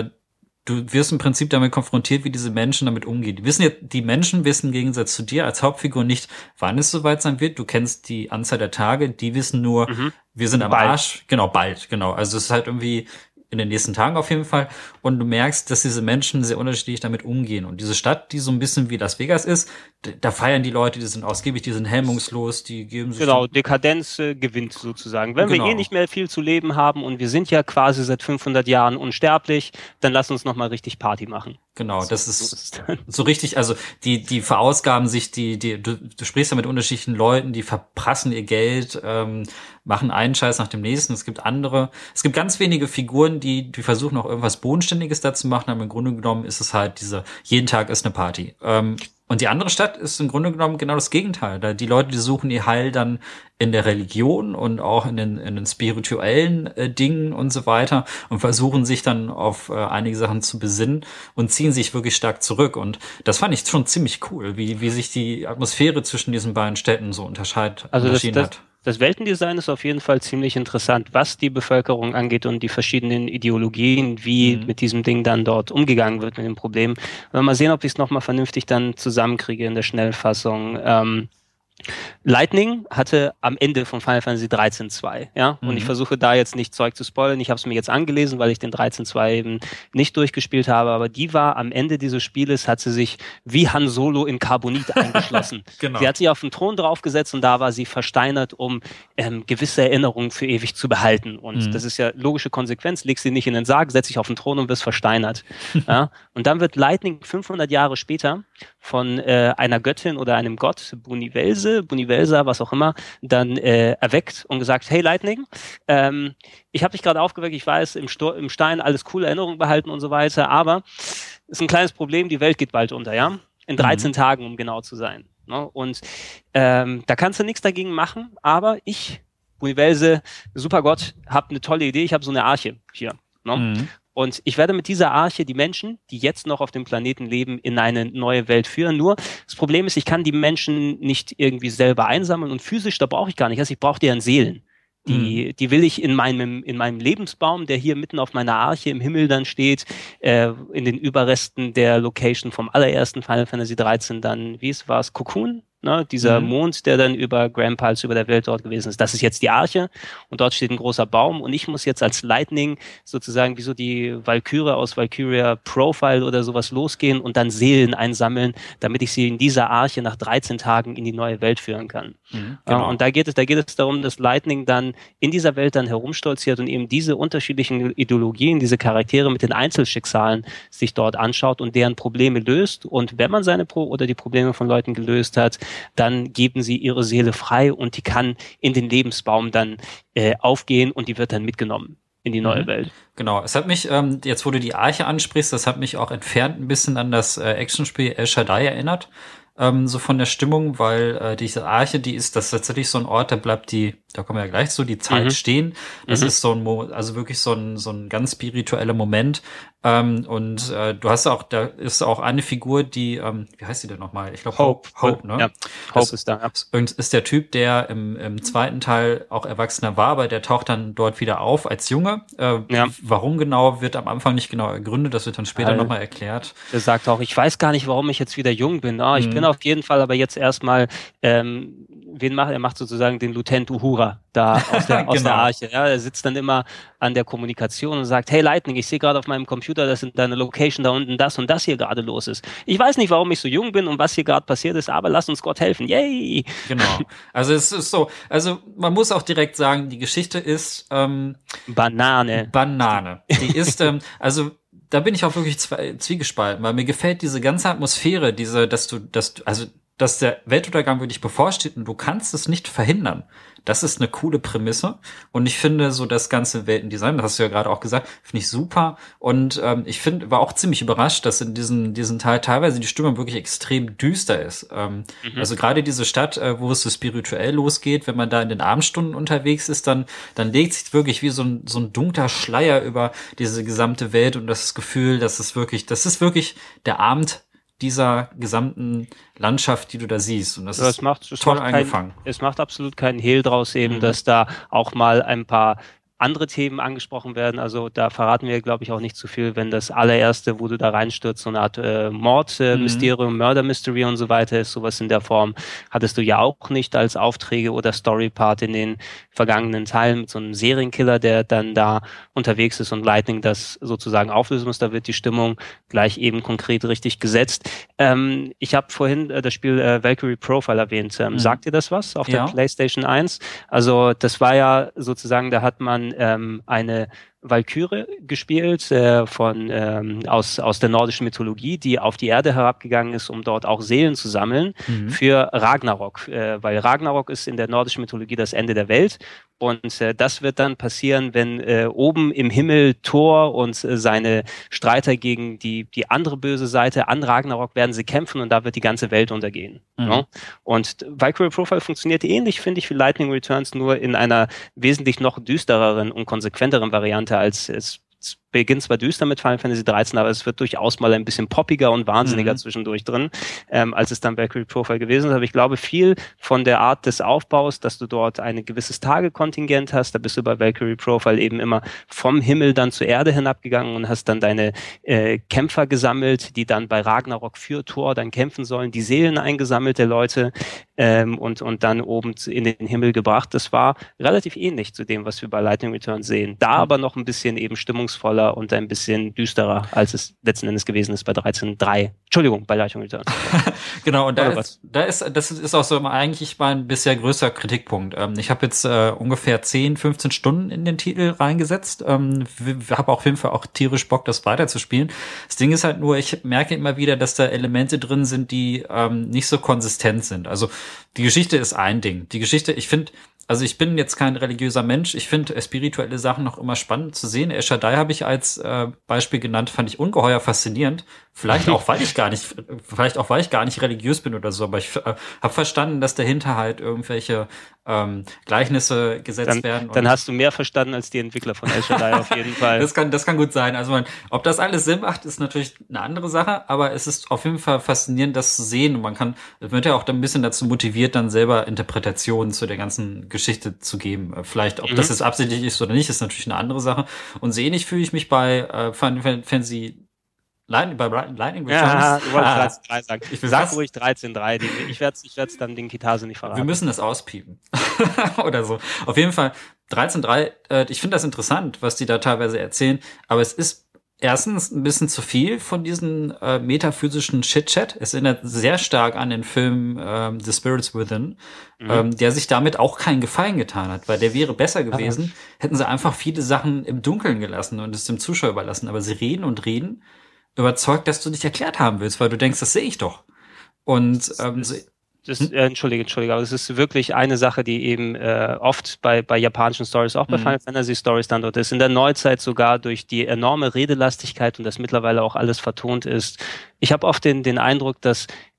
du wirst im Prinzip damit konfrontiert, wie diese Menschen damit umgehen. Die Menschen wissen im Gegensatz zu dir als Hauptfigur nicht, wann es soweit sein wird. Du kennst die Anzahl der Tage, die wissen nur, wir sind am Arsch. Genau, bald, genau. Also es ist halt irgendwie in den nächsten Tagen auf jeden Fall. Und du merkst, dass diese Menschen sehr unterschiedlich damit umgehen. Und diese Stadt, die so ein bisschen wie Las Vegas ist, da feiern die Leute, die sind ausgiebig, die sind hemmungslos, die geben sich... Genau, Dekadenz gewinnt sozusagen. Wenn wir nicht mehr viel zu leben haben und wir sind ja quasi seit 500 Jahren unsterblich, dann lass uns nochmal richtig Party machen. Genau, das ist so richtig, also die verausgaben sich, du sprichst ja mit unterschiedlichen Leuten, die verprassen ihr Geld, machen einen Scheiß nach dem nächsten. Es gibt ganz wenige Figuren, die versuchen auch irgendwas Bodenständiges da zu machen, aber im Grunde genommen ist es halt jeden Tag ist eine Party. Und die andere Stadt ist im Grunde genommen genau das Gegenteil. Da die Leute, die suchen ihr Heil dann in der Religion und auch in den spirituellen Dingen und so weiter und versuchen sich dann auf einige Sachen zu besinnen und ziehen sich wirklich stark zurück. Und das fand ich schon ziemlich cool, wie sich die Atmosphäre zwischen diesen beiden Städten so unterschieden hat. Das Weltendesign ist auf jeden Fall ziemlich interessant, was die Bevölkerung angeht und die verschiedenen Ideologien, wie mit diesem Ding dann dort umgegangen wird mit dem Problem. Mal sehen, ob ich es nochmal vernünftig dann zusammenkriege in der Schnellfassung. Lightning hatte am Ende von Final Fantasy 13.2, ja, und ich versuche da jetzt nicht Zeug zu spoilern, ich habe es mir jetzt angelesen, weil ich den 13.2 eben nicht durchgespielt habe, aber die war am Ende dieses Spieles, hat sie sich wie Han Solo in Carbonit eingeschlossen. Genau. Sie hat sich auf den Thron draufgesetzt und da war sie versteinert, um gewisse Erinnerungen für ewig zu behalten und das ist ja logische Konsequenz, legst sie nicht in den Sarg, setz dich auf den Thron und wirst versteinert. Ja? Und dann wird Lightning 500 Jahre später von einer Göttin oder einem Gott, Bunivelsa, was auch immer, dann erweckt und gesagt, hey Lightning, ich habe dich gerade aufgeweckt, ich weiß, im Stein alles coole Erinnerungen behalten und so weiter, aber es ist ein kleines Problem, die Welt geht bald unter, ja? In 13 Tagen, um genau zu sein. Ne? Und da kannst du nichts dagegen machen, aber ich, Bunivelsa, Supergott, habe eine tolle Idee, ich habe so eine Arche hier. Ne? Und ich werde mit dieser Arche die Menschen, die jetzt noch auf dem Planeten leben, in eine neue Welt führen. Nur das Problem ist, ich kann die Menschen nicht irgendwie selber einsammeln und physisch, da brauche ich gar nicht. Also ich brauche deren Seelen. Die will ich in meinem Lebensbaum, der hier mitten auf meiner Arche im Himmel dann steht, in den Überresten der Location vom allerersten Final Fantasy 13 dann, war es, Cocoon? Ne, dieser Mond, der dann über Grand Pulse, über der Welt dort gewesen ist. Das ist jetzt die Arche und dort steht ein großer Baum und ich muss jetzt als Lightning sozusagen wie so die Valkyrie aus Valkyria Profile oder sowas losgehen und dann Seelen einsammeln, damit ich sie in dieser Arche nach 13 Tagen in die neue Welt führen kann. Genau. Und da geht es darum, dass Lightning dann in dieser Welt dann herumstolziert und eben diese unterschiedlichen Ideologien, diese Charaktere mit den Einzelschicksalen sich dort anschaut und deren Probleme löst. Und wenn man die Probleme von Leuten gelöst hat, dann geben sie ihre Seele frei und die kann in den Lebensbaum dann aufgehen und die wird dann mitgenommen in die neue Welt. Genau, es hat mich, jetzt wo du die Arche ansprichst, das hat mich auch entfernt ein bisschen an das Actionspiel El Shaddai erinnert, so von der Stimmung, weil diese Arche, das ist tatsächlich so ein Ort, da bleibt die da kommen wir ja gleich zu, die Zeit stehen. Das ist so ein, also wirklich so ein ganz spiritueller Moment. Und du hast auch, da ist auch eine Figur, die, wie heißt die denn nochmal? Ich glaube Hope, ne? Ja, Hope ist da. Ist der Typ, der im zweiten Teil auch Erwachsener war, aber der taucht dann dort wieder auf als Junge. Warum genau, wird am Anfang nicht genau ergründet, das wird dann später nochmal erklärt. Der sagt auch, ich weiß gar nicht, warum ich jetzt wieder jung bin. Ich bin auf jeden Fall aber jetzt erstmal, er macht sozusagen den Lieutenant Uhura da aus der Arche. Ja, er sitzt dann immer an der Kommunikation und sagt, hey Lightning, ich sehe gerade auf meinem Computer, das sind deine Location da unten, das und das hier gerade los ist. Ich weiß nicht, warum ich so jung bin und was hier gerade passiert ist, aber lass uns Gott helfen. Yay! Genau. Also es ist so, also man muss auch direkt sagen, die Geschichte ist Banane. Die ist, also da bin ich auch wirklich zwiegespalten, weil mir gefällt diese ganze Atmosphäre, dass der Weltuntergang wirklich bevorsteht und du kannst es nicht verhindern. Das ist eine coole Prämisse. Und ich finde so das ganze Weltendesign, das hast du ja gerade auch gesagt, finde ich super. Und ich war auch ziemlich überrascht, dass in diesem Teil teilweise die Stimmung wirklich extrem düster ist. Also gerade diese Stadt, wo es so spirituell losgeht, wenn man da in den Abendstunden unterwegs ist, dann legt sich wirklich wie so ein dunkler Schleier über diese gesamte Welt und das Gefühl, das ist wirklich der Abend dieser gesamten Landschaft, die du da siehst. Und das ist toll eingefangen. Es macht absolut keinen Hehl draus eben, dass da auch mal ein paar andere Themen angesprochen werden. Also da verraten wir, glaube ich, auch nicht zu viel, wenn das allererste, wo du da reinstürzt, so eine Art Mord-Mysterium, Murder-Mystery und so weiter ist. Sowas in der Form hattest du ja auch nicht als Aufträge oder Story-Part in den vergangenen Teilen mit so einem Serienkiller, der dann da unterwegs ist und Lightning das sozusagen auflösen muss. Da wird die Stimmung gleich eben konkret richtig gesetzt. Ich habe vorhin das Spiel Valkyrie Profile erwähnt. Sagt dir das was auf der PlayStation 1? Also das war ja sozusagen, da hat man eine Walküre gespielt aus der nordischen Mythologie, die auf die Erde herabgegangen ist, um dort auch Seelen zu sammeln für Ragnarok, weil Ragnarok ist in der nordischen Mythologie das Ende der Welt und das wird dann passieren, wenn oben im Himmel Thor und seine Streiter gegen die andere böse Seite an Ragnarok werden sie kämpfen und da wird die ganze Welt untergehen. Ja? Und Valkyrie Profile funktioniert ähnlich, finde ich, wie Lightning Returns, nur in einer wesentlich noch düstereren und konsequenteren Variante als es beginnt zwar düster mit Final Fantasy 13, aber es wird durchaus mal ein bisschen poppiger und wahnsinniger zwischendurch drin, als es dann Valkyrie Profile gewesen ist. Aber ich glaube, viel von der Art des Aufbaus, dass du dort ein gewisses Tagekontingent hast, da bist du bei Valkyrie Profile eben immer vom Himmel dann zur Erde hinabgegangen und hast dann deine Kämpfer gesammelt, die dann bei Ragnarok für Thor dann kämpfen sollen, die Seelen eingesammelt der Leute und dann oben in den Himmel gebracht. Das war relativ ähnlich zu dem, was wir bei Lightning Returns sehen. Da aber noch ein bisschen eben stimmungsvoller und ein bisschen düsterer, als es letzten Endes gewesen ist bei 13.3. Entschuldigung, bei Lightning Returns. Genau, und das ist auch so eigentlich mein bisher größter Kritikpunkt. Ich habe jetzt ungefähr 10, 15 Stunden in den Titel reingesetzt. Habe auf jeden Fall auch tierisch Bock, das weiterzuspielen. Das Ding ist halt nur, ich merke immer wieder, dass da Elemente drin sind, die nicht so konsistent sind. Also die Geschichte ist ein Ding. Die Geschichte, ich bin jetzt kein religiöser Mensch. Ich finde spirituelle Sachen noch immer spannend zu sehen. El Shaddai habe ich als Beispiel genannt, fand ich ungeheuer faszinierend. Vielleicht auch, weil ich gar nicht religiös bin oder so. Aber ich habe verstanden, dass dahinter halt irgendwelche Gleichnisse gesetzt werden. Dann hast du mehr verstanden als die Entwickler von El Shaddai auf jeden Fall. Das kann gut sein. Also ob das alles Sinn macht, ist natürlich eine andere Sache. Aber es ist auf jeden Fall faszinierend, das zu sehen. Und wird ja auch dann ein bisschen dazu motiviert, dann selber Interpretationen zu der ganzen Geschichte zu geben. Vielleicht, ob das jetzt absichtlich ist oder nicht, ist natürlich eine andere Sache. Und so ähnlich fühle ich mich bei Final Fantasy Lightning Returns. Ja, du wolltest 13.3 sagen. Sag ruhig 13.3. Ich werd's dann den Kitase nicht verraten. Wir müssen das auspiepen. Oder so. Auf jeden Fall 13.3, ich finde das interessant, was die da teilweise erzählen, aber es ist erstens ein bisschen zu viel von diesen metaphysischen Chit-Chat. Es erinnert sehr stark an den Film The Spirits Within, der sich damit auch keinen Gefallen getan hat, weil der wäre besser gewesen, hätten sie einfach viele Sachen im Dunkeln gelassen und es dem Zuschauer überlassen. Aber sie reden und reden, überzeugt, dass du dich erklärt haben willst, weil du denkst, das sehe ich doch. Und Entschuldige, aber es ist wirklich eine Sache, die eben oft bei japanischen Stories, auch bei Final Fantasy Stories dann dort ist. In der Neuzeit sogar durch die enorme Redelastigkeit und dass mittlerweile auch alles vertont ist. Ich habe oft den Eindruck, dass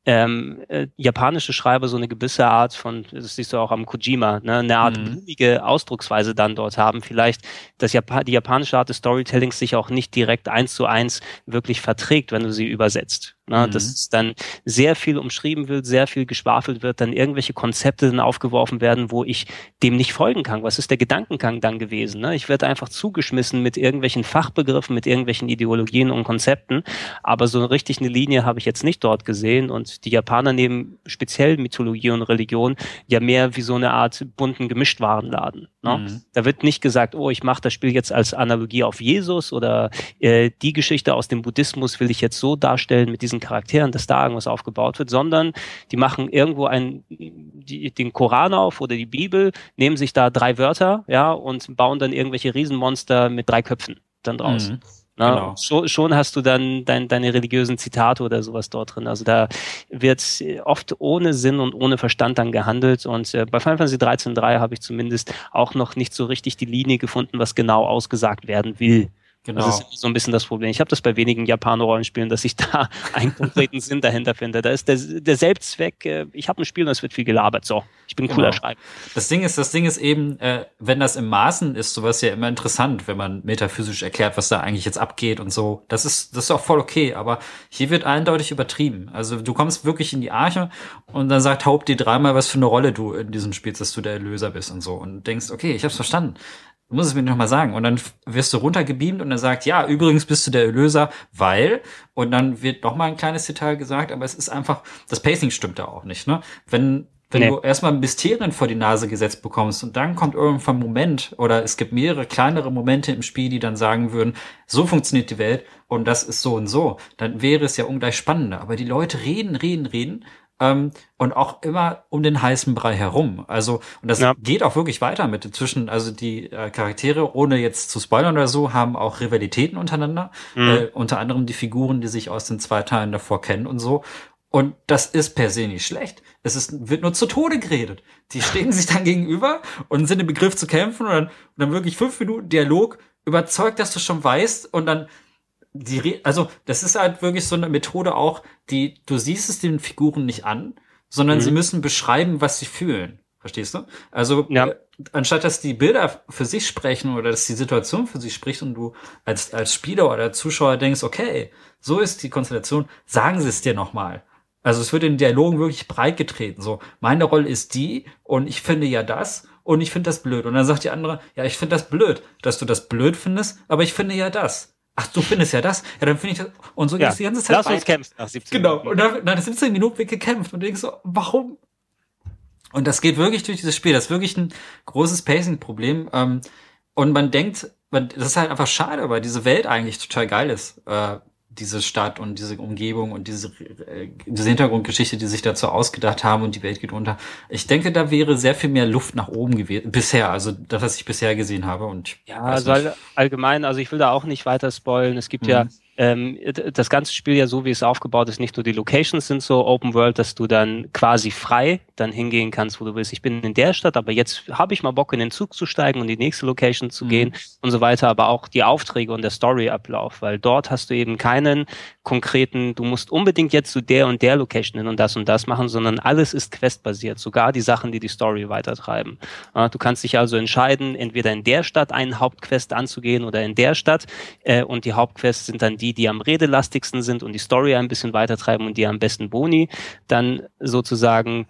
japanische Schreiber so eine gewisse Art von, das siehst du auch am Kojima, ne, eine Art blumige Ausdrucksweise dann dort haben. Vielleicht, dass die japanische Art des Storytellings sich auch nicht direkt 1:1 wirklich verträgt, wenn du sie übersetzt. Ne, dass es dann sehr viel umschrieben wird, sehr viel geschwafelt wird, dann irgendwelche Konzepte dann aufgeworfen werden, wo ich dem nicht folgen kann. Was ist der Gedankengang dann gewesen? Ne? Ich werde einfach zugeschmissen mit irgendwelchen Fachbegriffen, mit irgendwelchen Ideologien und Konzepten, aber so richtig eine Linie habe ich jetzt nicht dort gesehen und die Japaner nehmen speziell Mythologie und Religion ja mehr wie so eine Art bunten Gemischtwarenladen. Ne? Da wird nicht gesagt, oh, ich mache das Spiel jetzt als Analogie auf Jesus oder die Geschichte aus dem Buddhismus will ich jetzt so darstellen mit diesen Charakteren, dass da irgendwas aufgebaut wird, sondern die machen irgendwo den Koran auf oder die Bibel, nehmen sich da 3 Wörter, ja, und bauen dann irgendwelche Riesenmonster mit 3 Köpfen dann draus. Na, genau. Schon hast du dann deine religiösen Zitate oder sowas dort drin. Also da wird oft ohne Sinn und ohne Verstand dann gehandelt und bei Final Fantasy 13.3 habe ich zumindest auch noch nicht so richtig die Linie gefunden, was genau ausgesagt werden will. Genau. Das ist so ein bisschen das Problem. Ich habe das bei wenigen Japaner-Rollenspielen, dass ich da einen konkreten Sinn dahinter finde. Da ist der Selbstzweck, ich habe ein Spiel und es wird viel gelabert. So, ich bin ein cooler Schreiber. Das Ding ist eben, wenn das im Maßen ist, sowas ja immer interessant, wenn man metaphysisch erklärt, was da eigentlich jetzt abgeht und so. Das ist auch voll okay, aber hier wird eindeutig übertrieben. Also du kommst wirklich in die Arche und dann sagt Haupt dir 3-mal, was für eine Rolle du in diesem Spiel, dass du der Erlöser bist und so. Und denkst, okay, ich hab's verstanden. Du musst es mir nochmal sagen. Und dann wirst du runtergebeamt und dann sagt, ja, übrigens bist du der Erlöser, weil, und dann wird nochmal ein kleines Detail gesagt, aber es ist einfach, das Pacing stimmt da auch nicht, ne? Wenn du erstmal Mysterien vor die Nase gesetzt bekommst und dann kommt irgendwann ein Moment, oder es gibt mehrere kleinere Momente im Spiel, die dann sagen würden, so funktioniert die Welt und das ist so und so, dann wäre es ja ungleich spannender. Aber die Leute reden, und auch immer um den heißen Brei herum. Also, und das geht auch wirklich weiter mit zwischen, also die Charaktere, ohne jetzt zu spoilern oder so, haben auch Rivalitäten untereinander. Unter anderem die Figuren, die sich aus den 2 Teilen davor kennen und so. Und das ist per se nicht schlecht. Wird nur zu Tode geredet. Die stehen sich dann gegenüber und sind im Begriff zu kämpfen und dann wirklich 5 Minuten Dialog überzeugt, dass du schon weißt und dann also das ist halt wirklich so eine Methode auch, du siehst es den Figuren nicht an, sondern sie müssen beschreiben, was sie fühlen. Verstehst du? Also anstatt dass die Bilder für sich sprechen oder dass die Situation für sich spricht und du als Spieler oder Zuschauer denkst, okay, so ist die Konstellation, sagen sie es dir nochmal. Also es wird in Dialogen wirklich breit getreten. So, meine Rolle ist die und ich finde ja das und ich finde das blöd. Und dann sagt die andere, ja, ich finde das blöd, dass du das blöd findest, aber ich finde ja das. Ach, du findest ja das? Ja, dann finde ich das. Und so geht es die ganze Zeit. Lass uns kämpfen nach 17 Minuten. Genau. Und dann nach 17 Minuten wird gekämpft. Und du denkst so, warum? Und das geht wirklich durch dieses Spiel. Das ist wirklich ein großes Pacing-Problem. Und man denkt, das ist halt einfach schade, weil diese Welt eigentlich total geil ist. Diese Stadt und diese Umgebung und diese Hintergrundgeschichte, die sich dazu ausgedacht haben und die Welt geht unter. Ich denke, da wäre sehr viel mehr Luft nach oben gewesen. Bisher, also das, was ich bisher gesehen habe. Und ja, also allgemein, also ich will da auch nicht weiter spoilen. Es gibt ja das ganze Spiel ja so, wie es aufgebaut ist, nicht nur die Locations sind so Open World, dass du dann quasi frei dann hingehen kannst, wo du willst. Ich bin in der Stadt, aber jetzt habe ich mal Bock, in den Zug zu steigen und in die nächste Location zu gehen und so weiter, aber auch die Aufträge und der Storyablauf, weil dort hast du eben keinen konkreten, du musst unbedingt jetzt zu der und der Location hin und das machen, sondern alles ist questbasiert, sogar die Sachen, die Story weitertreiben. Du kannst dich also entscheiden, entweder in der Stadt einen Hauptquest anzugehen oder in der Stadt und die Hauptquests sind dann die am redelastigsten sind und die Story ein bisschen weitertreiben und die am besten Boni dann sozusagen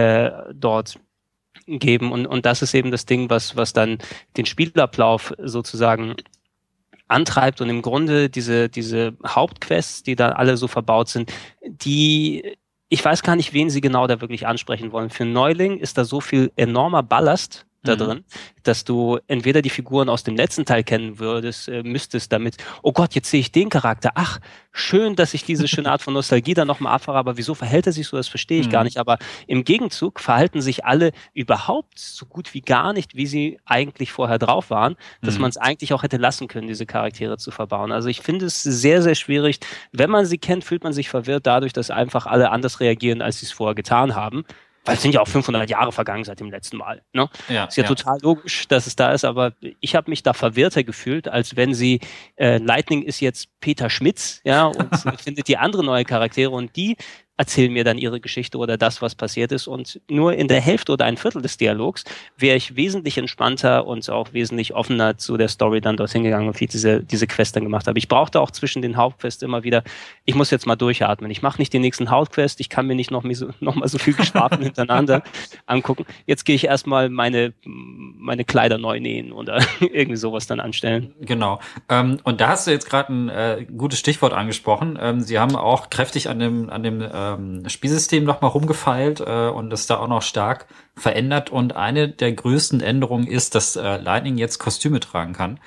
dort geben. Und das ist eben das Ding, was dann den Spielablauf sozusagen antreibt und im Grunde diese Hauptquests, die da alle so verbaut sind, ich weiß gar nicht, wen sie genau da wirklich ansprechen wollen. Für einen Neuling ist da so viel enormer Ballast da drin, dass du entweder die Figuren aus dem letzten Teil kennen müsstest damit, oh Gott, jetzt sehe ich den Charakter, ach, schön, dass ich diese schöne Art von Nostalgie dann nochmal abfahre, aber wieso verhält er sich so, das verstehe ich gar nicht, aber im Gegenzug verhalten sich alle überhaupt so gut wie gar nicht, wie sie eigentlich vorher drauf waren, dass man es eigentlich auch hätte lassen können, diese Charaktere zu verbauen. Also ich finde es sehr, sehr schwierig, wenn man sie kennt, fühlt man sich verwirrt dadurch, dass einfach alle anders reagieren, als sie es vorher getan haben. Weil es sind ja auch 500 Jahre vergangen seit dem letzten Mal. Ne? Ist ja total logisch, dass es da ist, aber ich habe mich da verwirrter gefühlt, als wenn sie Lightning ist jetzt Peter Schmitz, ja, und findet die andere neue Charaktere und die erzählen mir dann ihre Geschichte oder das, was passiert ist. Und nur in der Hälfte oder ein Viertel des Dialogs wäre ich wesentlich entspannter und auch wesentlich offener zu der Story dann dorthin gegangen und wie diese Quest dann gemacht habe. Ich brauchte auch zwischen den Hauptquests immer wieder, ich muss jetzt mal durchatmen. Ich mache nicht den nächsten Hauptquest, ich kann mir nicht noch mal so viel Geschwafel hintereinander angucken. Jetzt gehe ich erstmal meine Kleider neu nähen oder irgendwie sowas dann anstellen. Genau. Und da hast du jetzt gerade ein gutes Stichwort angesprochen. Sie haben auch kräftig an dem Spielsystem noch mal rumgefeilt und es da auch noch stark verändert. Und eine der größten Änderungen ist, dass Lightning jetzt Kostüme tragen kann.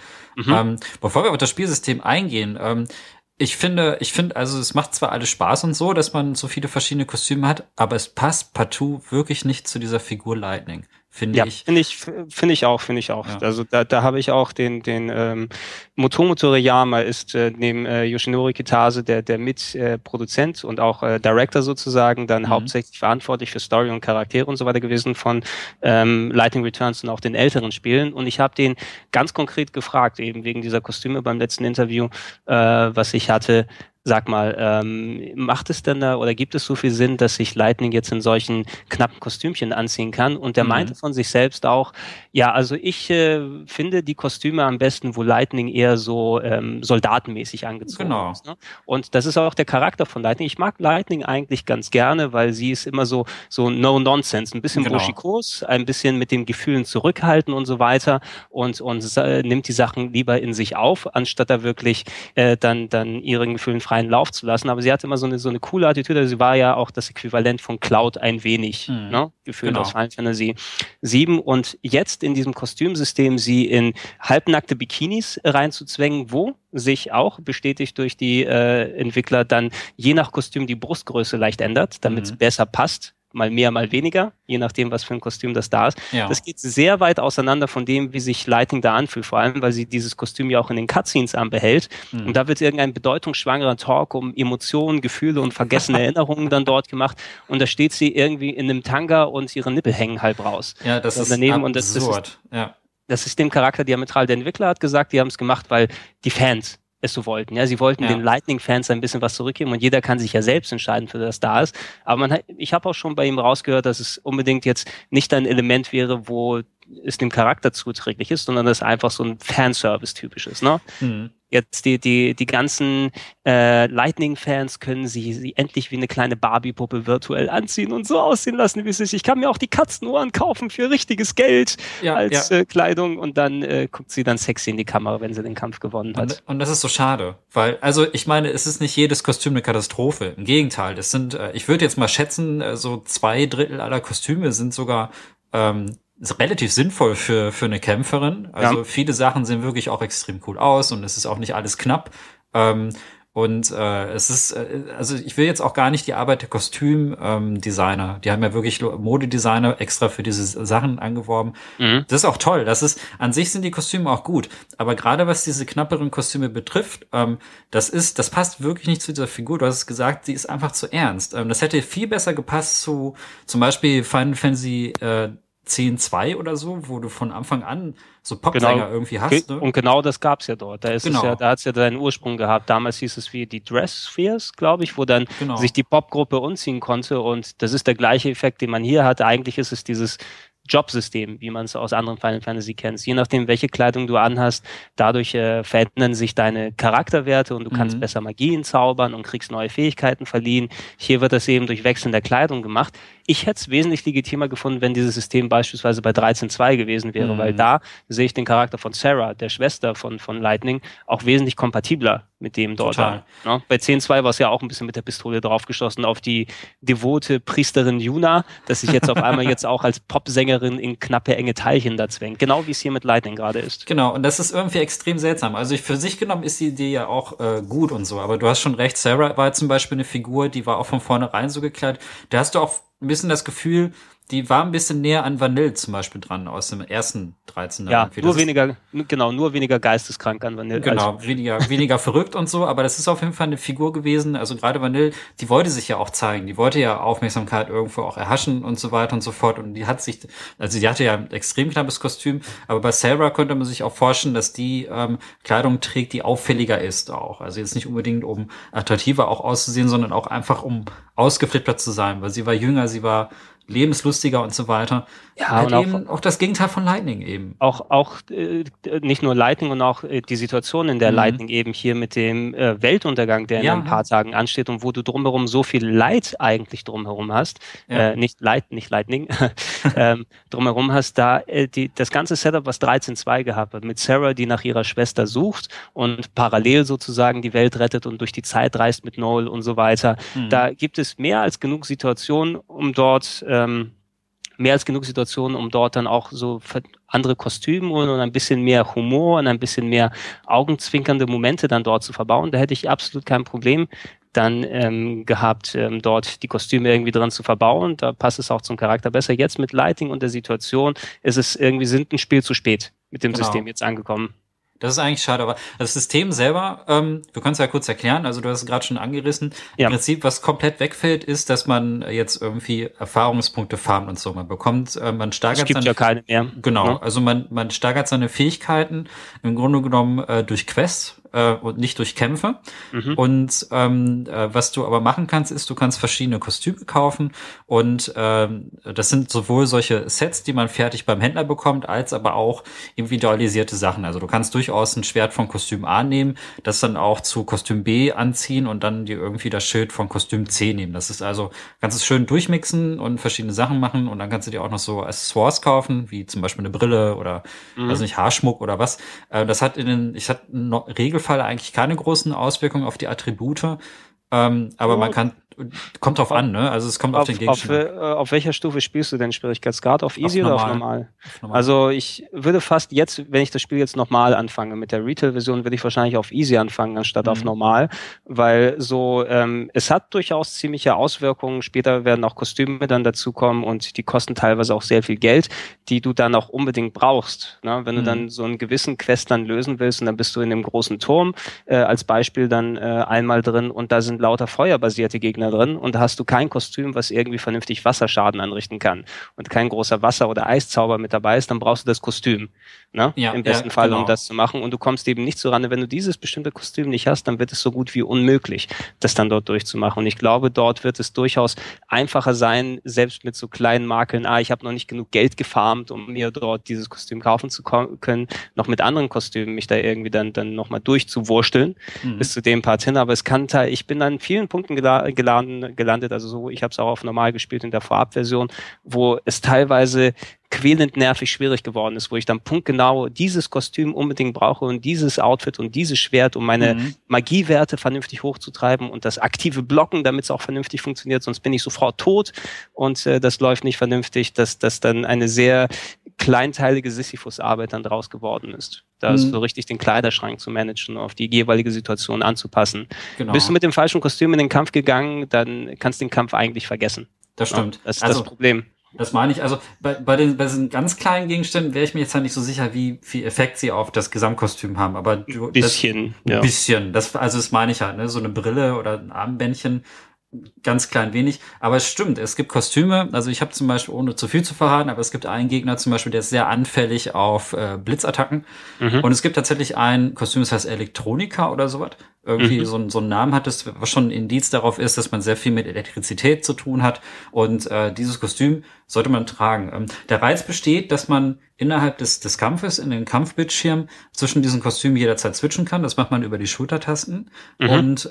Bevor wir auf das Spielsystem eingehen, ich finde, also es macht zwar alles Spaß und so, dass man so viele verschiedene Kostüme hat, aber es passt partout wirklich nicht zu dieser Figur Lightning, finde ich. Finde ich auch. Ja. Also da habe ich auch den Motomo Toriyama ist neben Yoshinori Kitase der Mitproduzent und auch Director sozusagen, dann hauptsächlich verantwortlich für Story und Charaktere und so weiter gewesen von Lightning Returns und auch den älteren Spielen. Und ich habe den ganz konkret gefragt, eben wegen dieser Kostüme beim letzten Interview, was ich hatte. Sag mal, macht es denn da oder gibt es so viel Sinn, dass sich Lightning jetzt in solchen knappen Kostümchen anziehen kann? Und der meinte von sich selbst auch, ja, also ich finde die Kostüme am besten, wo Lightning eher so soldatenmäßig angezogen ist. Ne? Und das ist auch der Charakter von Lightning. Ich mag Lightning eigentlich ganz gerne, weil sie ist immer so no-nonsense, ein bisschen buschikos, ein bisschen mit den Gefühlen zurückhalten und so weiter und nimmt die Sachen lieber in sich auf, anstatt da wirklich dann ihren Gefühlen freien Lauf zu lassen, aber sie hatte immer so eine coole Attitüde. Sie war ja auch das Äquivalent von Cloud ein wenig, gefühlt aus Final Fantasy 7 und jetzt in diesem Kostümsystem sie in halbnackte Bikinis reinzuzwängen, wo sich auch bestätigt durch die Entwickler dann je nach Kostüm die Brustgröße leicht ändert, damit es besser passt. Mal mehr, mal weniger, je nachdem, was für ein Kostüm das da ist. Ja. Das geht sehr weit auseinander von dem, wie sich Lightning da anfühlt, vor allem, weil sie dieses Kostüm ja auch in den Cutscenes anbehält. Und da wird irgendein bedeutungsschwangerer Talk um Emotionen, Gefühle und vergessene Erinnerungen dann dort gemacht. Und da steht sie irgendwie in einem Tanga und ihre Nippel hängen halb raus. Ja, das ist daneben. Und das ist dem Charakter diametral. Der Entwickler hat gesagt, die haben es gemacht, weil die Fans es so wollten. Ja, sie wollten den Lightning-Fans ein bisschen was zurückgeben und jeder kann sich ja selbst entscheiden, für das da ist. Aber ich habe auch schon bei ihm rausgehört, dass es unbedingt jetzt nicht ein Element wäre, wo es dem Charakter zuträglich ist, sondern das einfach so ein Fanservice-typisch ist. Ne? Jetzt die ganzen Lightning-Fans können sie endlich wie eine kleine Barbie-Puppe virtuell anziehen und so aussehen lassen, wie es ist. Ich kann mir auch die Katzenohren kaufen für richtiges Geld als Kleidung und dann guckt sie dann sexy in die Kamera, wenn sie den Kampf gewonnen hat. Und das ist so schade, weil, also ich meine, es ist nicht jedes Kostüm eine Katastrophe. Im Gegenteil, das sind, ich würde jetzt mal schätzen, so 2/3 aller Kostüme sind sogar ist relativ sinnvoll für eine Kämpferin. Also viele Sachen sehen wirklich auch extrem cool aus und es ist auch nicht alles knapp. Es ist, also ich will jetzt auch gar nicht die Arbeit der Kostümdesigner. Die haben ja wirklich Modedesigner extra für diese Sachen angeworben. Das ist auch toll. An sich sind die Kostüme auch gut. Aber gerade was diese knapperen Kostüme betrifft, das passt wirklich nicht zu dieser Figur. Du hast es gesagt, sie ist einfach zu ernst. Das hätte viel besser gepasst zu zum Beispiel Final Fantasy 10.2 oder so, wo du von Anfang an so Popsänger irgendwie hast. Ne? Und genau das gab's ja dort. Da hat's ja seinen Ursprung gehabt. Damals hieß es wie die Dress Spheres, glaube ich, wo dann sich die Popgruppe umziehen konnte und das ist der gleiche Effekt, den man hier hat. Eigentlich ist es dieses Jobsystem, wie man es aus anderen Final Fantasy kennt. Je nachdem, welche Kleidung du anhast, dadurch verändern sich deine Charakterwerte und du kannst besser Magien zaubern und kriegst neue Fähigkeiten verliehen. Hier wird das eben durch Wechseln der Kleidung gemacht. Ich hätte es wesentlich legitimer gefunden, wenn dieses System beispielsweise bei 13.2 gewesen wäre, weil da sehe ich den Charakter von Sarah, der Schwester von Lightning, auch wesentlich kompatibler mit dem dort. Ja, bei 10.2 war es ja auch ein bisschen mit der Pistole draufgeschossen auf die devote Priesterin Yuna, dass sich jetzt auf einmal jetzt auch als Popsängerin in knappe, enge Teilchen da zwängt. Genau wie es hier mit Lightning gerade ist. Genau, und das ist irgendwie extrem seltsam. Also für sich genommen ist die Idee ja auch gut und so, aber du hast schon recht, Sarah war zum Beispiel eine Figur, die war auch von vornherein so gekleidet. Da hast du auch ein bisschen das Gefühl, die war ein bisschen näher an Vanille zum Beispiel dran, aus dem ersten 13er. Ja, nur weniger geisteskrank an Vanille. Genau, weniger verrückt und so, aber das ist auf jeden Fall eine Figur gewesen, also gerade Vanille, die wollte sich ja auch zeigen, die wollte ja Aufmerksamkeit irgendwo auch erhaschen und so weiter und so fort und die hatte ja ein extrem knappes Kostüm, aber bei Sarah könnte man sich auch vorstellen, dass die Kleidung trägt, die auffälliger ist auch, also jetzt nicht unbedingt, um attraktiver auch auszusehen, sondern auch einfach, um ausgeflippter zu sein, weil sie war jünger, sie war lebenslustiger und so weiter. Ja, halt und eben auch das Gegenteil von Lightning eben. Auch nicht nur Lightning und auch die Situation, in der Lightning eben hier mit dem Weltuntergang, der in ein paar Tagen ansteht und wo du drumherum so viel Leid eigentlich drumherum hast, nicht Lightning, drumherum hast, da das ganze Setup, was 13.2 gehabt hat, mit Sarah, die nach ihrer Schwester sucht und parallel sozusagen die Welt rettet und durch die Zeit reist mit Noel und so weiter. Da gibt es mehr als genug Situationen, um dort dann auch so andere Kostüme und ein bisschen mehr Humor und ein bisschen mehr augenzwinkernde Momente dann dort zu verbauen. Da hätte ich absolut kein Problem dann gehabt, dort die Kostüme irgendwie drin zu verbauen. Da passt es auch zum Charakter besser. Jetzt mit Lighting und der Situation ist es irgendwie, sind ein Spiel zu spät mit dem System jetzt angekommen. Das ist eigentlich schade, aber das System selber, wir können es ja kurz erklären, also du hast es gerade schon angerissen. Im Prinzip, was komplett wegfällt, ist, dass man jetzt irgendwie Erfahrungspunkte farmt und so. Man bekommt, man steigert es gibt ja keine mehr. Genau, also man steigert seine Fähigkeiten im Grunde genommen durch Quests und nicht durch Kämpfe. Und was du aber machen kannst, ist, du kannst verschiedene Kostüme kaufen und das sind sowohl solche Sets, die man fertig beim Händler bekommt, als aber auch individualisierte Sachen. Also du kannst durchaus ein Schwert von Kostüm A nehmen, das dann auch zu Kostüm B anziehen und dann dir irgendwie das Schild von Kostüm C nehmen. Das ist also, kannst es schön durchmixen und verschiedene Sachen machen und dann kannst du dir auch noch so Accessoires kaufen, wie zum Beispiel eine Brille oder also nicht Haarschmuck oder was. Das hat Regelfall eigentlich keine großen Auswirkungen auf die Attribute, aber man kann, kommt drauf an, ne? Also es kommt auf den Gegenstand. Auf welcher Stufe spielst du denn Schwierigkeitsgrad? Auf Easy oder auf normal? Also ich würde fast jetzt, wenn ich das Spiel jetzt nochmal anfange, mit der Retail-Version würde ich wahrscheinlich auf Easy anfangen, anstatt auf normal, weil so, es hat durchaus ziemliche Auswirkungen. Später werden auch Kostüme dann dazukommen und die kosten teilweise auch sehr viel Geld, die du dann auch unbedingt brauchst. Ne? Wenn du dann so einen gewissen Quest dann lösen willst und dann bist du in dem großen Turm als Beispiel dann einmal drin und da sind lauter feuerbasierte Gegner drin und da hast du kein Kostüm, was irgendwie vernünftig Wasserschaden anrichten kann und kein großer Wasser- oder Eiszauber mit dabei ist, dann brauchst du das Kostüm, ne? Im besten Fall, um das zu machen und du kommst eben nicht so ran, wenn du dieses bestimmte Kostüm nicht hast, dann wird es so gut wie unmöglich, das dann dort durchzumachen und ich glaube, dort wird es durchaus einfacher sein, selbst mit so kleinen Makeln, ich habe noch nicht genug Geld gefarmt, um mir dort dieses Kostüm kaufen zu können, noch mit anderen Kostümen mich da irgendwie dann nochmal durchzuwursteln bis zu dem Part hin, aber es kann, ich bin an vielen Punkten gelandet, also so, ich habe es auch auf normal gespielt in der Vorabversion, wo es teilweise quälend nervig schwierig geworden ist, wo ich dann punktgenau dieses Kostüm unbedingt brauche und dieses Outfit und dieses Schwert, um meine Magiewerte vernünftig hochzutreiben und das aktive Blocken, damit es auch vernünftig funktioniert, sonst bin ich sofort tot und das läuft nicht vernünftig, dass das dann eine sehr kleinteilige Sisyphus-Arbeit dann draus geworden ist. Da ist so richtig den Kleiderschrank zu managen, auf die jeweilige Situation anzupassen. Genau. Bist du mit dem falschen Kostüm in den Kampf gegangen, dann kannst du den Kampf eigentlich vergessen. Das stimmt. Ja, das ist das Problem. Das meine ich, also bei diesen ganz kleinen Gegenständen wäre ich mir jetzt halt nicht so sicher, wie viel Effekt sie auf das Gesamtkostüm haben, aber ein bisschen. Das meine ich halt, ne, so eine Brille oder ein Armbändchen, ganz klein wenig, aber es stimmt, es gibt Kostüme, also ich habe zum Beispiel, ohne zu viel zu verraten, aber es gibt einen Gegner zum Beispiel, der ist sehr anfällig auf Blitzattacken und es gibt tatsächlich ein Kostüm, das heißt Elektronika oder sowas, irgendwie so einen Namen hat es, was schon ein Indiz darauf ist, dass man sehr viel mit Elektrizität zu tun hat und dieses Kostüm sollte man tragen. Der Reiz besteht, dass man innerhalb des Kampfes, in den Kampfbildschirm zwischen diesen Kostümen jederzeit switchen kann, das macht man über die Schultertasten und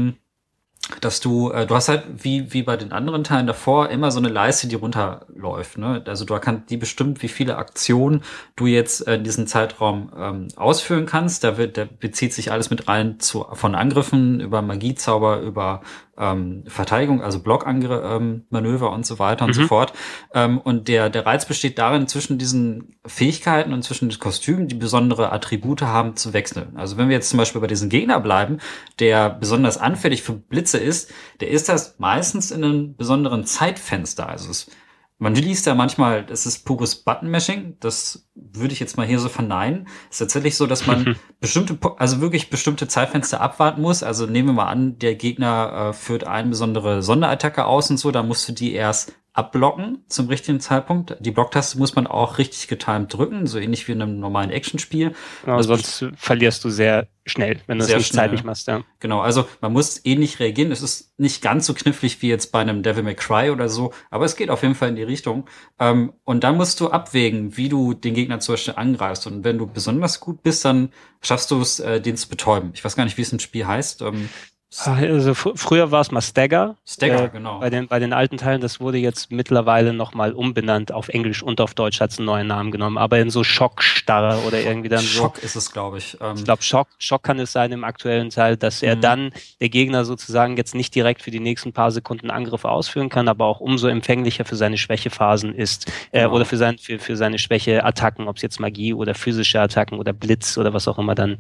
dass du hast halt wie bei den anderen Teilen davor immer so eine Leiste, die runterläuft, ne? Also du kannst die bestimmt, wie viele Aktionen du jetzt in diesem Zeitraum ausführen kannst. Da bezieht sich alles mit rein von Angriffen über Magiezauber, über Verteidigung, also Blockmanöver und so weiter und so fort. Und der Reiz besteht darin, zwischen diesen Fähigkeiten und zwischen den Kostümen, die besondere Attribute haben, zu wechseln. Also wenn wir jetzt zum Beispiel bei diesem Gegner bleiben, der besonders anfällig für Blitze ist, der ist das meistens in einem besonderen Zeitfenster. Also man liest ja manchmal, das ist pures Button-Mashing, das würde ich jetzt mal hier so verneinen. Es ist tatsächlich so, dass man bestimmte Zeitfenster abwarten muss. Also nehmen wir mal an, der Gegner führt eine besondere Sonderattacke aus und so, dann musst du die erst abblocken zum richtigen Zeitpunkt. Die Blocktaste muss man auch richtig getimed drücken, so ähnlich wie in einem normalen Actionspiel. Genau, sonst verlierst du sehr schnell, wenn du es nicht zeitlich machst. Ja. Genau, also man muss ähnlich reagieren. Es ist nicht ganz so knifflig wie jetzt bei einem Devil May Cry oder so, aber es geht auf jeden Fall in die Richtung. Und dann musst du abwägen, wie du den Gegner zum Beispiel angreifst. Und wenn du besonders gut bist, dann schaffst du es, den zu betäuben. Ich weiß gar nicht, wie es im Spiel heißt. Also früher war es mal Stagger. Stagger, genau. Bei den alten Teilen, das wurde jetzt mittlerweile nochmal umbenannt auf Englisch und auf Deutsch hat es einen neuen Namen genommen, aber in so Schockstarre oder irgendwie dann so. Schock ist es, glaube ich. Ich glaube, Schock kann es sein im aktuellen Teil, dass er dann, der Gegner sozusagen jetzt nicht direkt für die nächsten paar Sekunden Angriffe ausführen kann, aber auch umso empfänglicher für seine Schwächephasen ist, oder für seine Schwächeattacken, ob es jetzt Magie oder physische Attacken oder Blitz oder was auch immer dann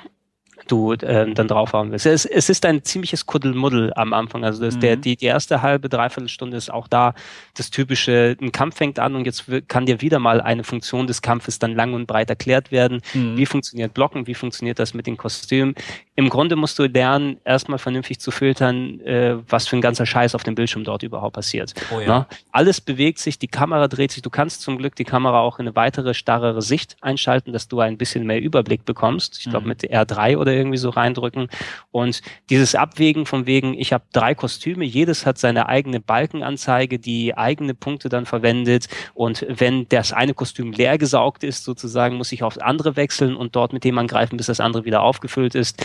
du dann drauf haben willst. Es ist ein ziemliches Kuddelmuddel am Anfang. Also die erste halbe, dreiviertel Stunde ist auch da das typische, ein Kampf fängt an und jetzt kann dir wieder mal eine Funktion des Kampfes dann lang und breit erklärt werden. Wie funktioniert Blocken, wie funktioniert das mit den Kostümen? Im Grunde musst du lernen, erstmal vernünftig zu filtern, was für ein ganzer Scheiß auf dem Bildschirm dort überhaupt passiert. Oh ja. Alles bewegt sich, die Kamera dreht sich. Du kannst zum Glück die Kamera auch in eine weitere, starrere Sicht einschalten, dass du ein bisschen mehr Überblick bekommst. Ich glaube mit R3 oder irgendwie so reindrücken. Und dieses Abwägen von wegen, ich habe 3 Kostüme, jedes hat seine eigene Balkenanzeige, die eigene Punkte dann verwendet. Und wenn das eine Kostüm leer gesaugt ist, sozusagen, muss ich aufs andere wechseln und dort mit dem angreifen, bis das andere wieder aufgefüllt ist.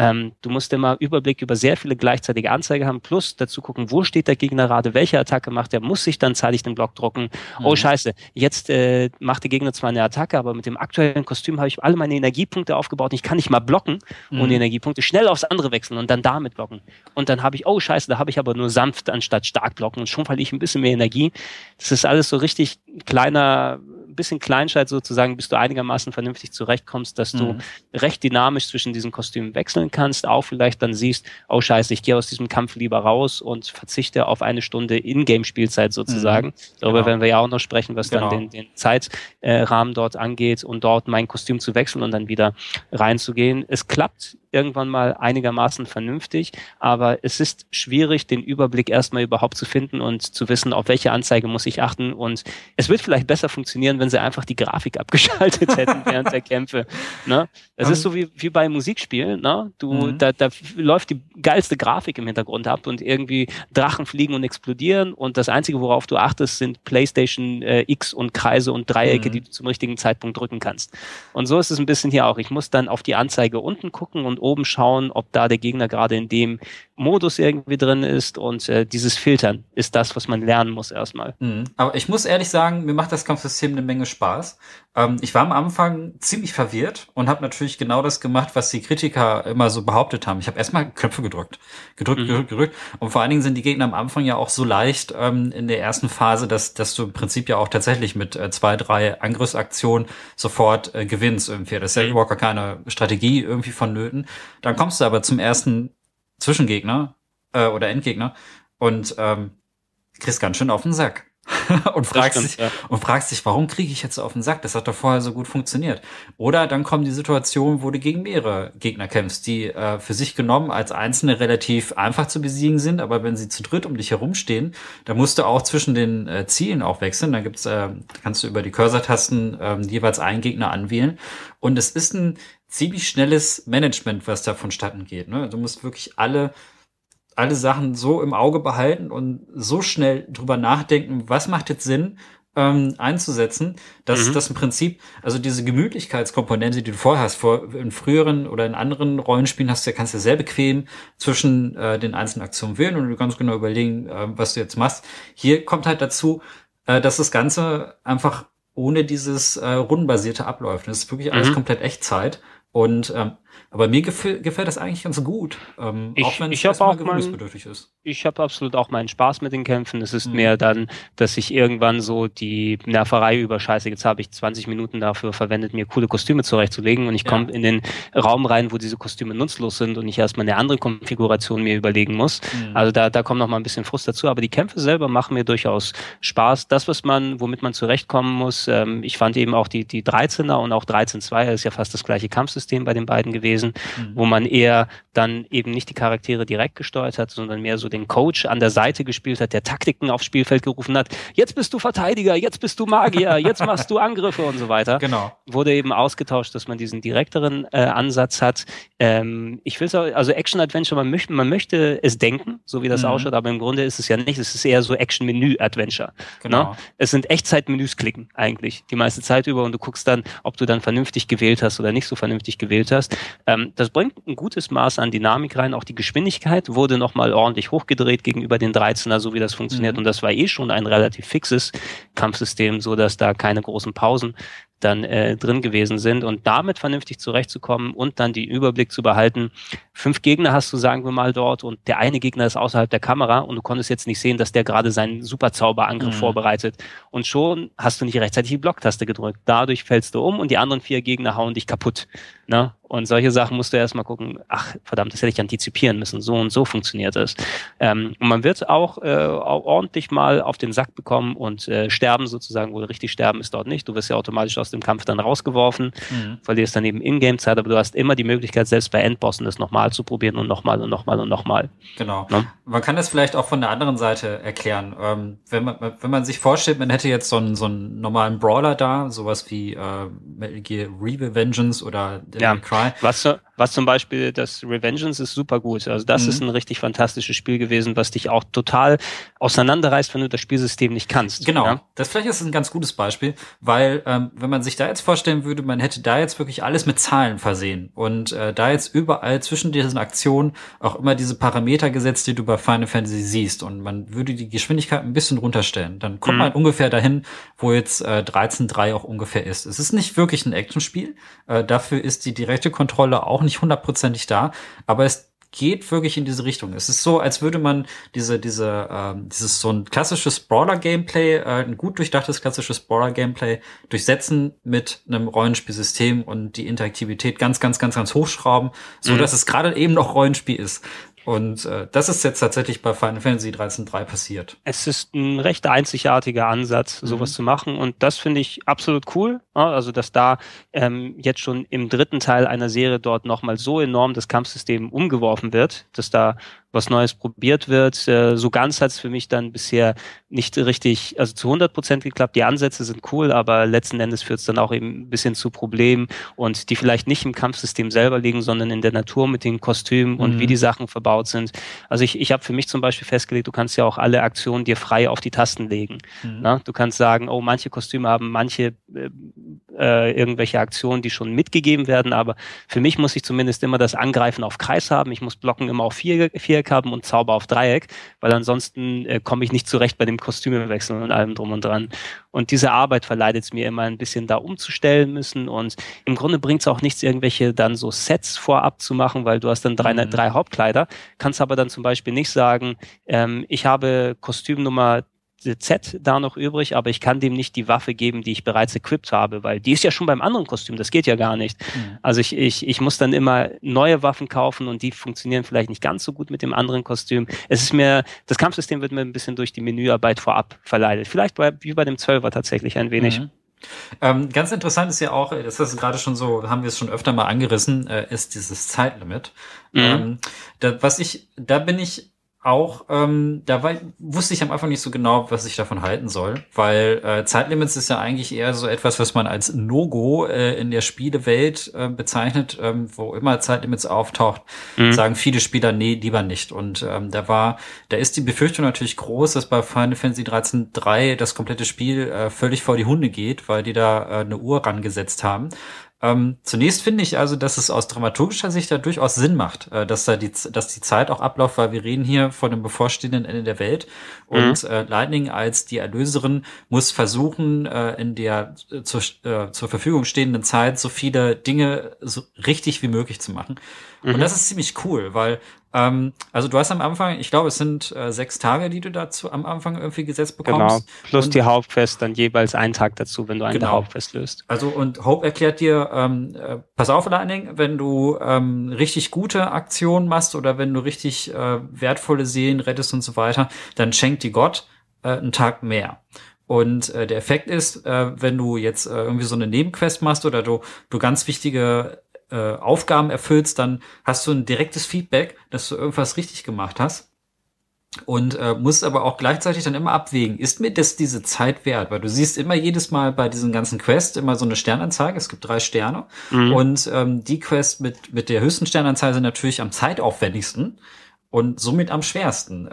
Du musst immer Überblick über sehr viele gleichzeitige Anzeige haben, plus dazu gucken, wo steht der Gegner gerade, welche Attacke macht er, muss sich dann zeitig den Block drucken. Oh scheiße, jetzt macht der Gegner zwar eine Attacke, aber mit dem aktuellen Kostüm habe ich alle meine Energiepunkte aufgebaut und ich kann nicht mal blocken ohne Energiepunkte, schnell aufs andere wechseln und dann damit blocken. Und dann habe ich, oh scheiße, da habe ich aber nur sanft anstatt stark blocken und schon verliere ich ein bisschen mehr Energie. Das ist alles so richtig bisschen Kleinschalt sozusagen, bis du einigermaßen vernünftig zurechtkommst, dass du recht dynamisch zwischen diesen Kostümen wechseln kannst, auch vielleicht dann siehst, oh scheiße, ich gehe aus diesem Kampf lieber raus und verzichte auf eine Stunde Ingame-Spielzeit sozusagen. Darüber werden wir ja auch noch sprechen, was dann den Zeitrahmen dort angeht und dort mein Kostüm zu wechseln und dann wieder reinzugehen. Es klappt irgendwann mal einigermaßen vernünftig, aber es ist schwierig, den Überblick erstmal überhaupt zu finden und zu wissen, auf welche Anzeige muss ich achten, und es wird vielleicht besser funktionieren, wenn sie einfach die Grafik abgeschaltet hätten während der Kämpfe. Ne? Es ist so wie bei Musikspielen, ne? Da läuft die geilste Grafik im Hintergrund ab und irgendwie Drachen fliegen und explodieren und das Einzige, worauf du achtest, sind PlayStation X und Kreise und Dreiecke, die du zum richtigen Zeitpunkt drücken kannst. Und so ist es ein bisschen hier auch. Ich muss dann auf die Anzeige unten gucken und oben schauen, ob da der Gegner gerade in dem Modus irgendwie drin ist, und dieses Filtern ist das, was man lernen muss erstmal. Aber ich muss ehrlich sagen, mir macht das Kampfsystem eine Menge Spaß. Ich war am Anfang ziemlich verwirrt und habe natürlich genau das gemacht, was die Kritiker immer so behauptet haben. Ich habe erstmal Knöpfe gedrückt. Und vor allen Dingen sind die Gegner am Anfang ja auch so leicht in der ersten Phase, dass du im Prinzip ja auch tatsächlich mit 2, 3 Angriffsaktionen sofort gewinnst irgendwie. Das ist ja überhaupt gar keine Strategie irgendwie vonnöten. Dann kommst du aber zum ersten Zwischengegner oder Endgegner und kriegst ganz schön auf den Sack. und fragst dich, warum kriege ich jetzt auf den Sack? Das hat doch vorher so gut funktioniert. Oder dann kommt die Situation, wo du gegen mehrere Gegner kämpfst, die für sich genommen als Einzelne relativ einfach zu besiegen sind, aber wenn sie zu dritt um dich herumstehen, dann musst du auch zwischen den Zielen auch wechseln. Dann kannst du über die Cursor-Tasten jeweils einen Gegner anwählen. Und es ist ein ziemlich schnelles Management, was da vonstatten geht. Ne? Du musst wirklich alle Sachen so im Auge behalten und so schnell drüber nachdenken, was macht jetzt Sinn einzusetzen, dass das im Prinzip, also diese Gemütlichkeitskomponente, die du vorher hast, in früheren oder in anderen Rollenspielen kannst du sehr bequem zwischen den einzelnen Aktionen wählen und du ganz genau überlegen, was du jetzt machst. Hier kommt halt dazu, dass das Ganze einfach ohne dieses rundenbasierte abläuft. Das ist wirklich alles komplett Echtzeit. Und aber mir gefällt das eigentlich ganz gut, auch wenn es erstmal gewöhnungsbedürftig ist. Ich habe absolut auch meinen Spaß mit den Kämpfen. Es ist mehr dann, dass ich irgendwann so die Nerverei über Scheiße, jetzt habe ich 20 Minuten dafür verwendet, mir coole Kostüme zurechtzulegen, und ich komme in den Raum rein, wo diese Kostüme nutzlos sind und ich erstmal eine andere Konfiguration mir überlegen muss. Also da kommt noch mal ein bisschen Frust dazu, aber die Kämpfe selber machen mir durchaus Spaß. Das, womit man zurechtkommen muss, ich fand eben auch die 13er und auch 13.2, das ist ja fast das gleiche Kampfsystem bei den beiden gewesen, wo man eher dann eben nicht die Charaktere direkt gesteuert hat, sondern mehr so den Coach an der Seite gespielt hat, der Taktiken aufs Spielfeld gerufen hat. Jetzt bist du Verteidiger, jetzt bist du Magier, jetzt machst du Angriffe und so weiter. Genau. Wurde eben ausgetauscht, dass man diesen direkteren Ansatz hat. Ich will es auch, also Action-Adventure, man möchte es denken, so wie das ausschaut, aber im Grunde ist es ja nicht. Es ist eher so Action-Menü-Adventure. Genau. Ne? Es sind Echtzeit-Menüs klicken eigentlich die meiste Zeit über und du guckst dann, ob du dann vernünftig gewählt hast oder nicht so vernünftig gewählt hast. Das bringt ein gutes Maß an Dynamik rein. Auch die Geschwindigkeit wurde nochmal ordentlich hochgedreht gegenüber den 13er, so wie das funktioniert. Und das war schon ein relativ fixes Kampfsystem, so dass da keine großen Pausen dann drin gewesen sind und damit vernünftig zurechtzukommen und dann den Überblick zu behalten. 5 Gegner hast du, sagen wir mal, dort und der eine Gegner ist außerhalb der Kamera und du konntest jetzt nicht sehen, dass der gerade seinen Superzauberangriff vorbereitet und schon hast du nicht rechtzeitig die Blocktaste gedrückt. Dadurch fällst du um und die anderen 4 Gegner hauen dich kaputt. Ne? Und solche Sachen musst du erstmal gucken, ach verdammt, das hätte ich antizipieren müssen, so und so funktioniert es. Und man wird auch ordentlich mal auf den Sack bekommen und sterben sozusagen, wohl richtig sterben ist dort nicht. Du wirst ja automatisch aus dem Kampf dann rausgeworfen, verlierst dann eben Ingame-Zeit, aber du hast immer die Möglichkeit, selbst bei Endbossen das nochmal zu probieren und nochmal und nochmal und nochmal. Genau. Ja? Man kann das vielleicht auch von der anderen Seite erklären. Wenn man sich vorstellt, man hätte jetzt so einen normalen Brawler da, sowas wie Metal Gear Revengeance oder Devil Cry. Was zum Beispiel das Revengeance ist super gut. Also das ist ein richtig fantastisches Spiel gewesen, was dich auch total auseinanderreißt, wenn du das Spielsystem nicht kannst. Genau. Ja? Das vielleicht ist ein ganz gutes Beispiel, weil wenn man sich da jetzt vorstellen würde, man hätte da jetzt wirklich alles mit Zahlen versehen und da jetzt überall zwischen diesen Aktionen auch immer diese Parameter gesetzt, die du bei Final Fantasy siehst und man würde die Geschwindigkeit ein bisschen runterstellen. Dann kommt man ungefähr dahin, wo jetzt 13.3 auch ungefähr ist. Es ist nicht wirklich ein Actionspiel. Dafür ist die direkte Kontrolle auch nicht hundertprozentig da, aber es geht wirklich in diese Richtung. Es ist so, als würde man dieses so ein klassisches Brawler-Gameplay, ein gut durchdachtes klassisches Brawler-Gameplay durchsetzen mit einem Rollenspielsystem und die Interaktivität ganz, ganz, ganz, ganz hochschrauben, so dass es gerade eben noch Rollenspiel ist. Und das ist jetzt tatsächlich bei Final Fantasy 13.3 passiert. Es ist ein recht einzigartiger Ansatz, sowas zu machen. Und das finde ich absolut cool. Also, dass da jetzt schon im 3. Teil einer Serie dort nochmal so enorm das Kampfsystem umgeworfen wird, dass da was Neues probiert wird. So ganz hat es für mich dann bisher nicht richtig, also zu 100% geklappt. Die Ansätze sind cool, aber letzten Endes führt es dann auch eben ein bisschen zu Problemen und die vielleicht nicht im Kampfsystem selber liegen, sondern in der Natur mit den Kostümen und wie die Sachen verbaut sind. Also ich habe für mich zum Beispiel festgelegt, du kannst ja auch alle Aktionen dir frei auf die Tasten legen. Na? Du kannst sagen, oh, manche Kostüme haben manche irgendwelche Aktionen, die schon mitgegeben werden, aber für mich muss ich zumindest immer das Angreifen auf Kreis haben. Ich muss Blocken immer auf Viereck haben und Zauber auf Dreieck, weil ansonsten komme ich nicht zurecht bei dem Kostümewechseln und allem drum und dran. Und diese Arbeit verleitet es mir immer ein bisschen da umzustellen müssen und im Grunde bringt es auch nichts, irgendwelche dann so Sets vorab zu machen, weil du hast dann drei Hauptkleider, kannst aber dann zum Beispiel nicht sagen, ich habe Kostüm Nummer Z da noch übrig, aber ich kann dem nicht die Waffe geben, die ich bereits equipped habe, weil die ist ja schon beim anderen Kostüm, das geht ja gar nicht. Also ich muss dann immer neue Waffen kaufen und die funktionieren vielleicht nicht ganz so gut mit dem anderen Kostüm. Das Kampfsystem wird mir ein bisschen durch die Menüarbeit vorab verleitet. Vielleicht wie bei dem 12er tatsächlich ein wenig. Ganz interessant ist ja auch, das ist gerade schon so, haben wir es schon öfter mal angerissen, ist dieses Zeitlimit. Da bin ich auch, wusste ich am Anfang nicht so genau, was ich davon halten soll, weil Zeitlimits ist ja eigentlich eher so etwas, was man als No-Go in der Spielewelt bezeichnet, wo immer Zeitlimits auftaucht, sagen viele Spieler, nee, lieber nicht. Und da ist die Befürchtung natürlich groß, dass bei Final Fantasy 13.3 das komplette Spiel völlig vor die Hunde geht, weil die da eine Uhr rangesetzt haben. Zunächst finde ich also, dass es aus dramaturgischer Sicht da durchaus Sinn macht, dass die Zeit auch abläuft, weil wir reden hier von dem bevorstehenden Ende der Welt und Lightning als die Erlöserin muss versuchen, in der zur Verfügung stehenden Zeit so viele Dinge so richtig wie möglich zu machen. Und das ist ziemlich cool, weil also du hast am Anfang, ich glaube, es sind 6 Tage, die du dazu am Anfang irgendwie gesetzt bekommst. Genau, plus die Hauptquest dann jeweils einen Tag dazu, wenn du eine Hauptquest löst. Also und Hope erklärt dir, pass auf, Lightning, wenn du richtig gute Aktionen machst oder wenn du richtig wertvolle Seelen rettest und so weiter, dann schenkt dir Gott einen Tag mehr. Und der Effekt ist, wenn du jetzt irgendwie so eine Nebenquest machst oder du ganz wichtige Aufgaben erfüllst, dann hast du ein direktes Feedback, dass du irgendwas richtig gemacht hast. Und musst aber auch gleichzeitig dann immer abwägen, ist mir das diese Zeit wert? Weil du siehst immer jedes Mal bei diesen ganzen Quests immer so eine Sternanzeige, es gibt 3 Sterne. Und die Quests mit der höchsten Sternanzahl sind natürlich am zeitaufwendigsten und somit am schwersten.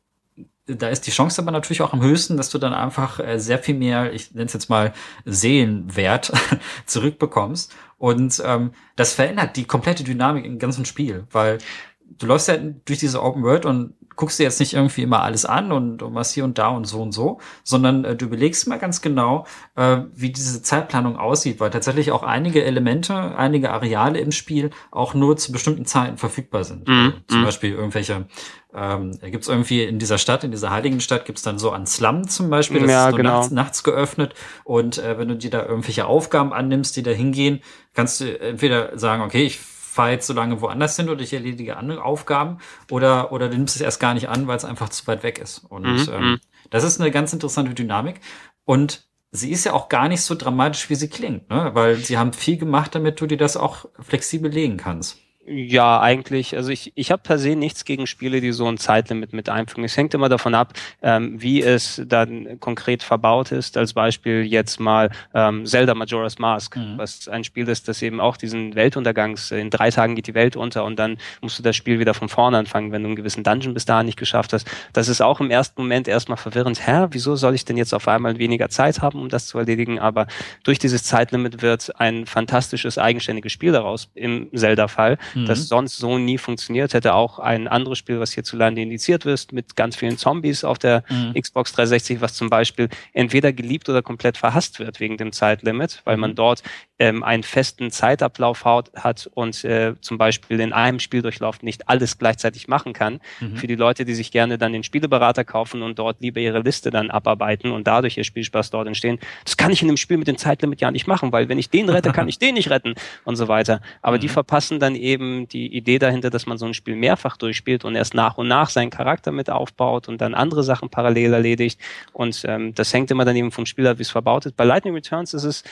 Da ist die Chance aber natürlich auch am höchsten, dass du dann einfach sehr viel mehr, ich nenne es jetzt mal Seelenwert, zurückbekommst. Und das verändert die komplette Dynamik im ganzen Spiel, weil du läufst ja durch diese Open World und guckst dir jetzt nicht irgendwie immer alles an und was hier und da und so, sondern du überlegst mal ganz genau, wie diese Zeitplanung aussieht, weil tatsächlich auch einige Elemente, einige Areale im Spiel auch nur zu bestimmten Zeiten verfügbar sind. Also zum Beispiel irgendwelche, gibt's irgendwie in dieser Stadt, in dieser heiligen Stadt, gibt's dann so ein Slum zum Beispiel, das ist so nachts geöffnet und wenn du dir da irgendwelche Aufgaben annimmst, die da hingehen, kannst du entweder sagen, okay, ich fahre jetzt so lange woanders hin oder ich erledige andere Aufgaben oder du nimmst es erst gar nicht an, weil es einfach zu weit weg ist. Und das ist eine ganz interessante Dynamik. Und sie ist ja auch gar nicht so dramatisch, wie sie klingt, ne? Weil sie haben viel gemacht, damit du dir das auch flexibel legen kannst. Ja, eigentlich. Also ich habe per se nichts gegen Spiele, die so ein Zeitlimit mit einfügen. Es hängt immer davon ab, wie es dann konkret verbaut ist. Als Beispiel jetzt mal Zelda Majora's Mask, was ein Spiel ist, das eben auch diesen Weltuntergangs, in 3 Tagen geht die Welt unter und dann musst du das Spiel wieder von vorne anfangen, wenn du einen gewissen Dungeon bis dahin nicht geschafft hast. Das ist auch im ersten Moment erstmal verwirrend. Wieso soll ich denn jetzt auf einmal weniger Zeit haben, um das zu erledigen? Aber durch dieses Zeitlimit wird ein fantastisches, eigenständiges Spiel daraus, im Zelda-Fall, das sonst so nie funktioniert hätte. Auch ein anderes Spiel, was hierzulande indiziert wird, mit ganz vielen Zombies auf der Xbox 360, was zum Beispiel entweder geliebt oder komplett verhasst wird wegen dem Zeitlimit, weil man dort einen festen Zeitablauf hat und zum Beispiel in einem Spieldurchlauf nicht alles gleichzeitig machen kann. Für die Leute, die sich gerne dann den Spieleberater kaufen und dort lieber ihre Liste dann abarbeiten und dadurch ihr Spielspaß dort entstehen, das kann ich in dem Spiel mit dem Zeitlimit ja nicht machen, weil wenn ich den rette, kann ich den nicht retten und so weiter. Aber die verpassen dann eben die Idee dahinter, dass man so ein Spiel mehrfach durchspielt und erst nach und nach seinen Charakter mit aufbaut und dann andere Sachen parallel erledigt. Und das hängt immer dann eben vom Spiel ab, wie es verbaut ist. Bei Lightning Returns ist es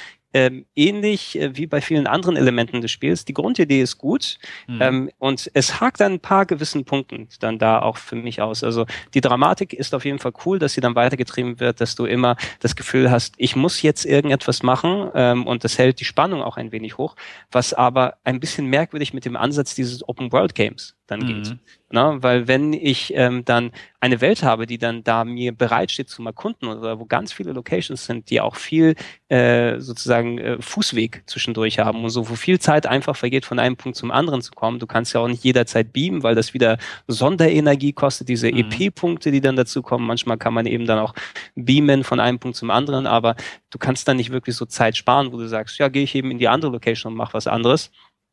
ähnlich wie bei vielen anderen Elementen des Spiels. Die Grundidee ist gut und es hakt an ein paar gewissen Punkten dann da auch für mich aus. Also die Dramatik ist auf jeden Fall cool, dass sie dann weitergetrieben wird, dass du immer das Gefühl hast, ich muss jetzt irgendetwas machen und das hält die Spannung auch ein wenig hoch, was aber ein bisschen merkwürdig mit dem Ansatz dieses Open-World-Games dann geht. Na, weil wenn ich dann eine Welt habe, die dann da mir bereitsteht zum Erkunden oder wo ganz viele Locations sind, die auch viel sozusagen Fußweg zwischendurch haben und so, wo viel Zeit einfach vergeht, von einem Punkt zum anderen zu kommen. Du kannst ja auch nicht jederzeit beamen, weil das wieder Sonderenergie kostet, diese EP-Punkte, die dann dazu kommen. Manchmal kann man eben dann auch beamen von einem Punkt zum anderen, aber du kannst dann nicht wirklich so Zeit sparen, wo du sagst, ja, gehe ich eben in die andere Location und mach was anderes.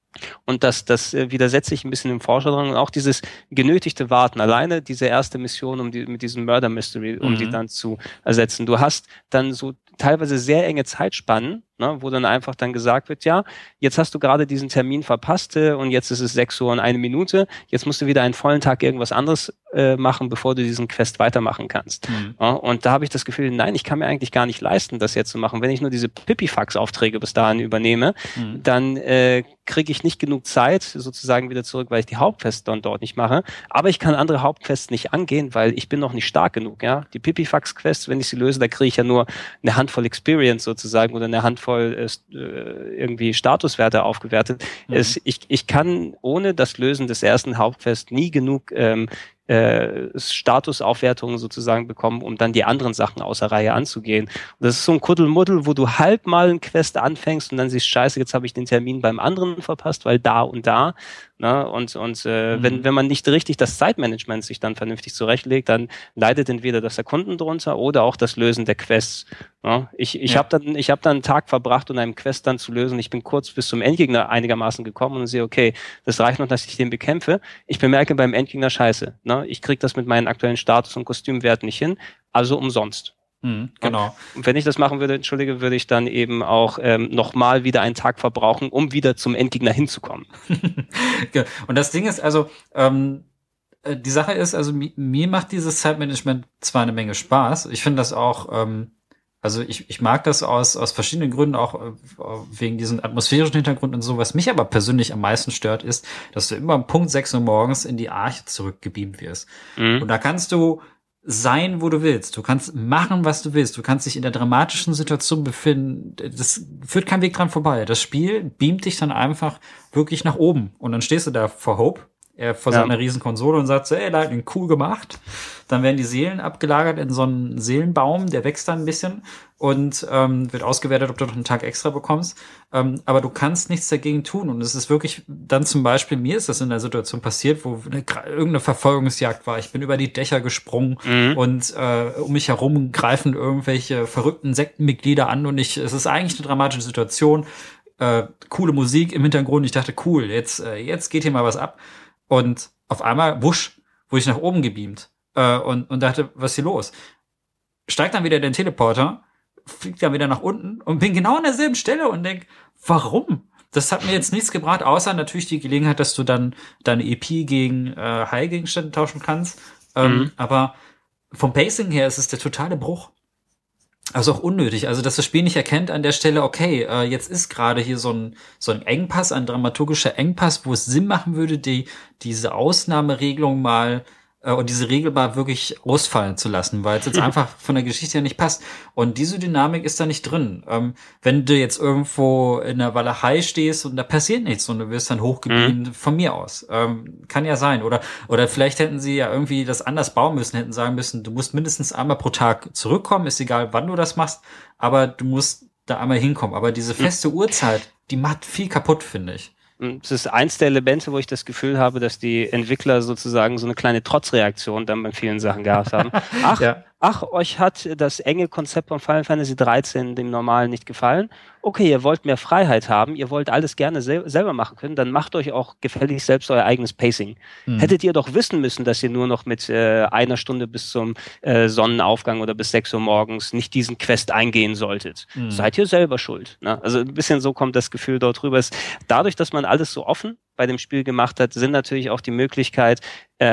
Und das widersetzt sich ein bisschen im Forscher dran und auch dieses genötigte Warten. Alleine diese erste Mission mit diesem Murder Mystery, um die dann zu ersetzen. Du hast dann so teilweise sehr enge Zeitspannen, ne, wo dann einfach dann gesagt wird, ja, jetzt hast du gerade diesen Termin verpasst und jetzt ist es 6 Uhr und 1 Minute, jetzt musst du wieder einen vollen Tag irgendwas anderes machen, bevor du diesen Quest weitermachen kannst. Ja, und da habe ich das Gefühl, nein, ich kann mir eigentlich gar nicht leisten, das jetzt zu machen. Wenn ich nur diese Pipifax-Aufträge bis dahin übernehme, dann kriege ich nicht genug Zeit sozusagen wieder zurück, weil ich die Hauptquests dann dort nicht mache. Aber ich kann andere Hauptquests nicht angehen, weil ich bin noch nicht stark genug. Ja, die Pipifax-Quests, wenn ich sie löse, da kriege ich ja nur eine Handvoll Experience sozusagen oder eine Handvoll irgendwie Statuswerte aufgewertet. Ich kann ohne das Lösen des ersten Hauptquests nie genug Statusaufwertungen sozusagen bekommen, um dann die anderen Sachen außer Reihe anzugehen. Und das ist so ein Kuddelmuddel, wo du halb mal ein Quest anfängst und dann siehst, scheiße, jetzt habe ich den Termin beim anderen verpasst, weil da und da. Ne? Und wenn man nicht richtig das Zeitmanagement sich dann vernünftig zurechtlegt, dann leidet entweder das Erkunden drunter oder auch das Lösen der Quests. Ne? Ich habe dann einen Tag verbracht, um einen Quest dann zu lösen. Ich bin kurz bis zum Endgegner einigermaßen gekommen und sehe, okay, das reicht noch, dass ich den bekämpfe. Ich bemerke beim Endgegner Scheiße. Ne? Ich kriege das mit meinen aktuellen Status- und Kostümwerten nicht hin, also umsonst. Genau. Und wenn ich das machen würde, würde ich dann eben auch nochmal wieder einen Tag verbrauchen, um wieder zum Endgegner hinzukommen. Und das Ding ist also, die Sache ist, also mir macht dieses Zeitmanagement zwar eine Menge Spaß, ich finde das auch Also ich mag das aus verschiedenen Gründen, auch wegen diesen atmosphärischen Hintergrund und so. Was mich aber persönlich am meisten stört, ist, dass du immer um Punkt 6 Uhr morgens in die Arche zurückgebeamt wirst. Und da kannst du sein, wo du willst. Du kannst machen, was du willst. Du kannst dich in der dramatischen Situation befinden. Das führt kein Weg dran vorbei. Das Spiel beamt dich dann einfach wirklich nach oben. Und dann stehst du da vor Hope, vor seiner riesen Konsole und sagt so, ey, Lightning, cool gemacht. Dann werden die Seelen abgelagert in so einen Seelenbaum, der wächst dann ein bisschen und wird ausgewertet, ob du noch einen Tag extra bekommst. Aber du kannst nichts dagegen tun. Und es ist wirklich dann zum Beispiel, mir ist das in der Situation passiert, wo irgendeine Verfolgungsjagd war. Ich bin über die Dächer gesprungen und um mich herum greifen irgendwelche verrückten Sektenmitglieder an und es ist eigentlich eine dramatische Situation. Coole Musik im Hintergrund. Ich dachte, cool, jetzt geht hier mal was ab. Und auf einmal, wusch, wurde ich nach oben gebeamt und dachte, was ist hier los? Steigt dann wieder den Teleporter, fliegt dann wieder nach unten und bin genau an derselben Stelle und denk, warum? Das hat mir jetzt nichts gebracht, außer natürlich die Gelegenheit, dass du dann deine EP gegen Heilgegenstände tauschen kannst. Aber vom Pacing her ist es der totale Bruch. Also auch unnötig, also dass das Spiel nicht erkennt an der Stelle, okay, jetzt ist gerade hier so ein Engpass, ein dramaturgischer Engpass, wo es Sinn machen würde, diese Ausnahmeregelung mal und diese Regel mal wirklich ausfallen zu lassen, weil es jetzt einfach von der Geschichte her nicht passt. Und diese Dynamik ist da nicht drin. Wenn du jetzt irgendwo in der Walachei stehst und da passiert nichts und du wirst dann hochgebeamt, von mir aus. Kann ja sein. Oder vielleicht hätten sie ja irgendwie das anders bauen müssen, hätten sagen müssen, du musst mindestens einmal pro Tag zurückkommen, ist egal, wann du das machst, aber du musst da einmal hinkommen. Aber diese feste Uhrzeit, die macht viel kaputt, finde ich. Das ist eins der Elemente, wo ich das Gefühl habe, dass die Entwickler sozusagen so eine kleine Trotzreaktion dann bei vielen Sachen gehabt haben. Ach, euch hat das enge Konzept von Final Fantasy 13 dem Normalen nicht gefallen. Okay, ihr wollt mehr Freiheit haben, ihr wollt alles gerne selber machen können, dann macht euch auch gefälligst selbst euer eigenes Pacing. Hättet ihr doch wissen müssen, dass ihr nur noch mit einer Stunde bis zum Sonnenaufgang oder bis 6 Uhr morgens nicht diesen Quest eingehen solltet. Seid ihr selber schuld. Ne? Also ein bisschen so kommt das Gefühl dort rüber. Dadurch, dass man alles so offen bei dem Spiel gemacht hat, sind natürlich auch die Möglichkeit,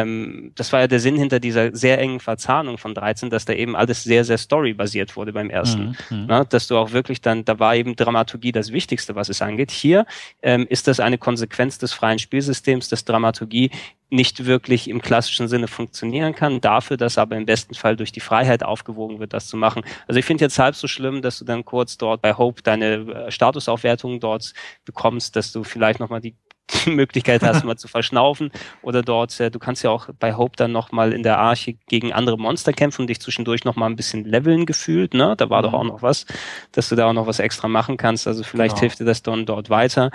das war ja der Sinn hinter dieser sehr engen Verzahnung von 13, dass da eben alles sehr, sehr storybasiert wurde beim ersten. Na, dass du auch wirklich dann, da war eben Dramaturgie das Wichtigste, was es angeht. Hier ist das eine Konsequenz des freien Spielsystems, dass Dramaturgie nicht wirklich im klassischen Sinne funktionieren kann, dafür, dass aber im besten Fall durch die Freiheit aufgewogen wird, das zu machen. Also ich finde jetzt halb so schlimm, dass du dann kurz dort bei Hope deine Statusaufwertung dort bekommst, dass du vielleicht nochmal die Möglichkeit hast, mal zu verschnaufen oder dort, du kannst ja auch bei Hope dann nochmal in der Arche gegen andere Monster kämpfen und dich zwischendurch nochmal ein bisschen leveln gefühlt, ne? Da war doch auch noch was, dass du da auch noch was extra machen kannst, also vielleicht hilft dir das dann dort weiter.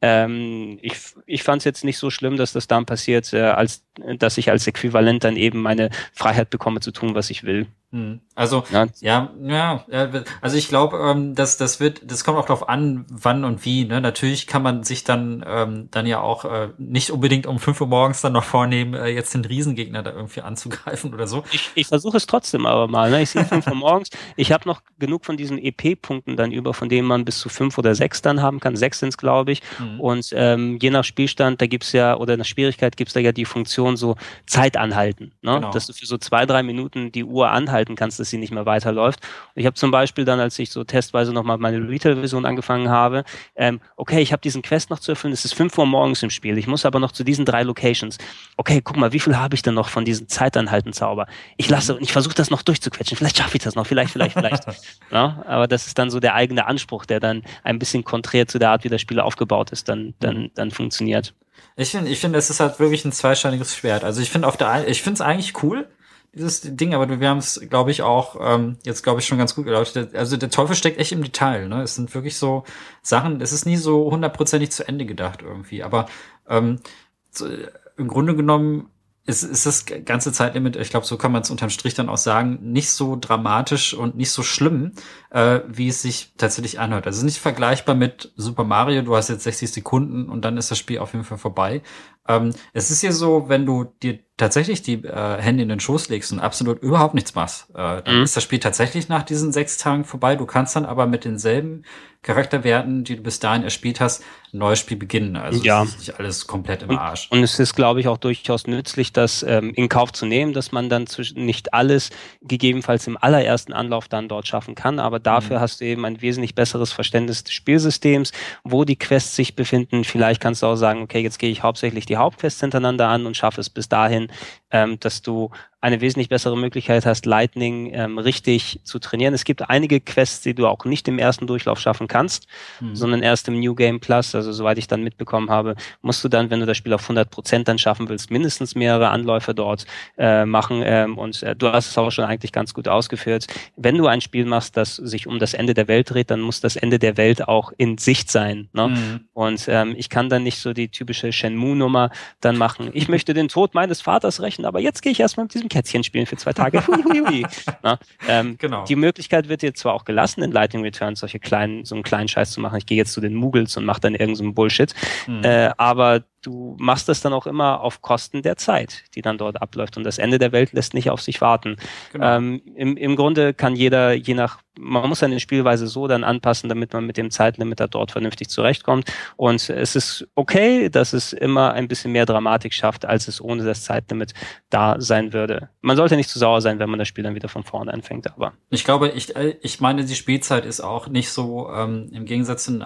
Ich fand es jetzt nicht so schlimm, dass das dann passiert, als dass ich als Äquivalent dann eben meine Freiheit bekomme zu tun, was ich will. Also also ich glaube, das kommt auch darauf an, wann und wie. Ne? Natürlich kann man sich dann ja auch nicht unbedingt um 5 Uhr morgens dann noch vornehmen, jetzt den Riesengegner da irgendwie anzugreifen oder so. Ich versuche es trotzdem aber mal. Ne? Ich sehe 5 Uhr morgens. Ich habe noch genug von diesen EP-Punkten dann über, von denen man bis zu 5 oder 6 dann haben kann. 6 sind es, glaube ich. Und je nach Spielstand, da gibt's ja, oder nach Schwierigkeit gibt's da ja die Funktion so Zeit anhalten. Ne? Genau. Dass du für so 2-3 Minuten die Uhr anhalten kannst, dass sie nicht mehr weiterläuft. Und ich habe zum Beispiel dann, als ich so testweise nochmal meine Retail-Version angefangen habe, okay, ich habe diesen Quest noch zu erfüllen, es ist 5 Uhr morgens im Spiel, ich muss aber noch zu diesen 3 Locations. Okay, guck mal, wie viel habe ich denn noch von diesen Zeitanhalten-Zauber? Ich versuche das noch durchzuquetschen, vielleicht schaffe ich das noch, vielleicht. Ja, aber das ist dann so der eigene Anspruch, der dann ein bisschen konträr zu der Art, wie das Spiel aufgebaut ist, dann funktioniert. Ich finde, es ist halt wirklich ein zweischneidiges Schwert. Also ich finde es eigentlich cool, dieses Ding, aber wir haben es, glaube ich, auch jetzt, glaube ich, schon ganz gut gelaufen. Also der Teufel steckt echt im Detail, ne? Es sind wirklich so Sachen, es ist nie so 100%ig zu Ende gedacht irgendwie, aber so, im Grunde genommen ist das ganze Zeitlimit, ich glaube, so kann man es unterm Strich dann auch sagen, nicht so dramatisch und nicht so schlimm, wie es sich tatsächlich anhört. Also es ist nicht vergleichbar mit Super Mario, du hast jetzt 60 Sekunden und dann ist das Spiel auf jeden Fall vorbei. Es ist hier so, wenn du dir tatsächlich die Hände in den Schoß legst und absolut überhaupt nichts machst, dann ist das Spiel tatsächlich nach diesen 6 Tagen vorbei. Du kannst dann aber mit denselben Charakterwerten, die du bis dahin erspielt hast, ein neues Spiel beginnen. Also es ist nicht alles komplett im Arsch. Und es ist, glaube ich, auch durchaus nützlich, das in Kauf zu nehmen, dass man dann nicht alles gegebenenfalls im allerersten Anlauf dann dort schaffen kann. Aber dafür hast du eben ein wesentlich besseres Verständnis des Spielsystems, wo die Quests sich befinden. Vielleicht kannst du auch sagen, okay, jetzt gehe ich hauptsächlich die Hauptquests hintereinander an und schaffe es bis dahin, dass du eine wesentlich bessere Möglichkeit hast, Lightning richtig zu trainieren. Es gibt einige Quests, die du auch nicht im ersten Durchlauf schaffen kannst, sondern erst im New Game Plus. Also soweit ich dann mitbekommen habe, musst du dann, wenn du das Spiel auf 100% dann schaffen willst, mindestens mehrere Anläufe dort machen. Du hast es auch schon eigentlich ganz gut ausgeführt. Wenn du ein Spiel machst, das sich um das Ende der Welt dreht, dann muss das Ende der Welt auch in Sicht sein. Ne? Und ich kann dann nicht so die typische Shenmue-Nummer dann machen. Ich möchte den Tod meines Vaters rächen, aber jetzt gehe ich erstmal mit diesem Kätzchen spielen für 2 Tage. Na, Genau. Die Möglichkeit wird dir zwar auch gelassen, in Lightning Returns so einen kleinen Scheiß zu machen. Ich gehe jetzt zu den Muggles und mache dann irgend so einen Bullshit. Aber du machst das dann auch immer auf Kosten der Zeit, die dann dort abläuft. Und das Ende der Welt lässt nicht auf sich warten. Genau. Im Grunde kann jeder, man muss seine Spielweise so dann anpassen, damit man mit dem Zeitlimit da dort vernünftig zurechtkommt. Und es ist okay, dass es immer ein bisschen mehr Dramatik schafft, als es ohne das Zeitlimit da sein würde. Man sollte nicht zu sauer sein, wenn man das Spiel dann wieder von vorne anfängt, aber. Ich glaube, ich meine, die Spielzeit ist auch nicht so, im Gegensatz zu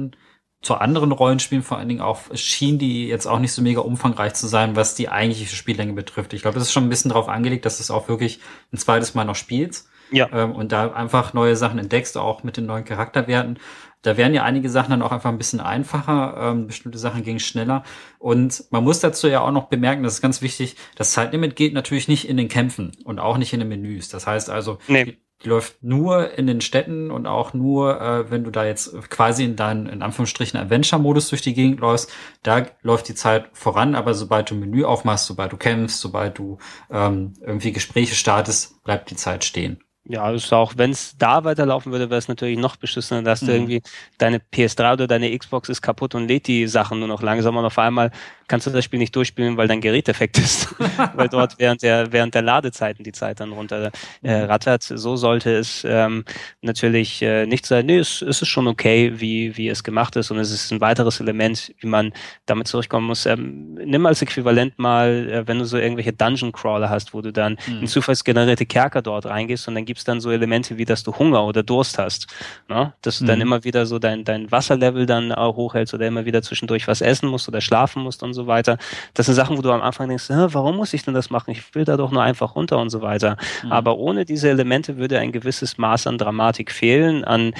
anderen Rollenspielen vor allen Dingen auch, schien die jetzt auch nicht so mega umfangreich zu sein, was die eigentliche Spiellänge betrifft. Ich glaube, es ist schon ein bisschen darauf angelegt, dass du es auch wirklich ein zweites Mal noch spielst. Ja. Und da einfach neue Sachen entdeckst, auch mit den neuen Charakterwerten. Da werden ja einige Sachen dann auch einfach ein bisschen einfacher, bestimmte Sachen gingen schneller. Und man muss dazu ja auch noch bemerken, das ist ganz wichtig, das Zeitlimit geht natürlich nicht in den Kämpfen und auch nicht in den Menüs. Das heißt also, die läuft nur in den Städten und auch nur, wenn du da jetzt quasi in deinen, in Anführungsstrichen, Adventure-Modus durch die Gegend läufst, da läuft die Zeit voran, aber sobald du ein Menü aufmachst, sobald du kämpfst, sobald du irgendwie Gespräche startest, bleibt die Zeit stehen. Ja, also auch wenn es da weiterlaufen würde, wäre es natürlich noch beschissener, dass du irgendwie deine PS3 oder deine Xbox ist kaputt und lädt die Sachen nur noch langsam und auf einmal kannst du das Spiel nicht durchspielen, weil dein Gerät defekt ist, weil dort während der Ladezeiten die Zeit dann runter rattert. So sollte es natürlich nicht sein. Nee, es ist schon okay, wie es gemacht ist und es ist ein weiteres Element, wie man damit zurückkommen muss. Nimm als Äquivalent mal, wenn du so irgendwelche Dungeon Crawler hast, wo du dann in zufallsgenerierte Kerker dort reingehst und dann gibt's dann so Elemente wie, dass du Hunger oder Durst hast, ne? Dass du dann immer wieder so dein Wasserlevel dann auch hochhältst oder immer wieder zwischendurch was essen musst oder schlafen musst und so weiter. Das sind Sachen, wo du am Anfang denkst, warum muss ich denn das machen? Ich will da doch nur einfach runter und so weiter. Aber ohne diese Elemente würde ein gewisses Maß an Dramatik fehlen, an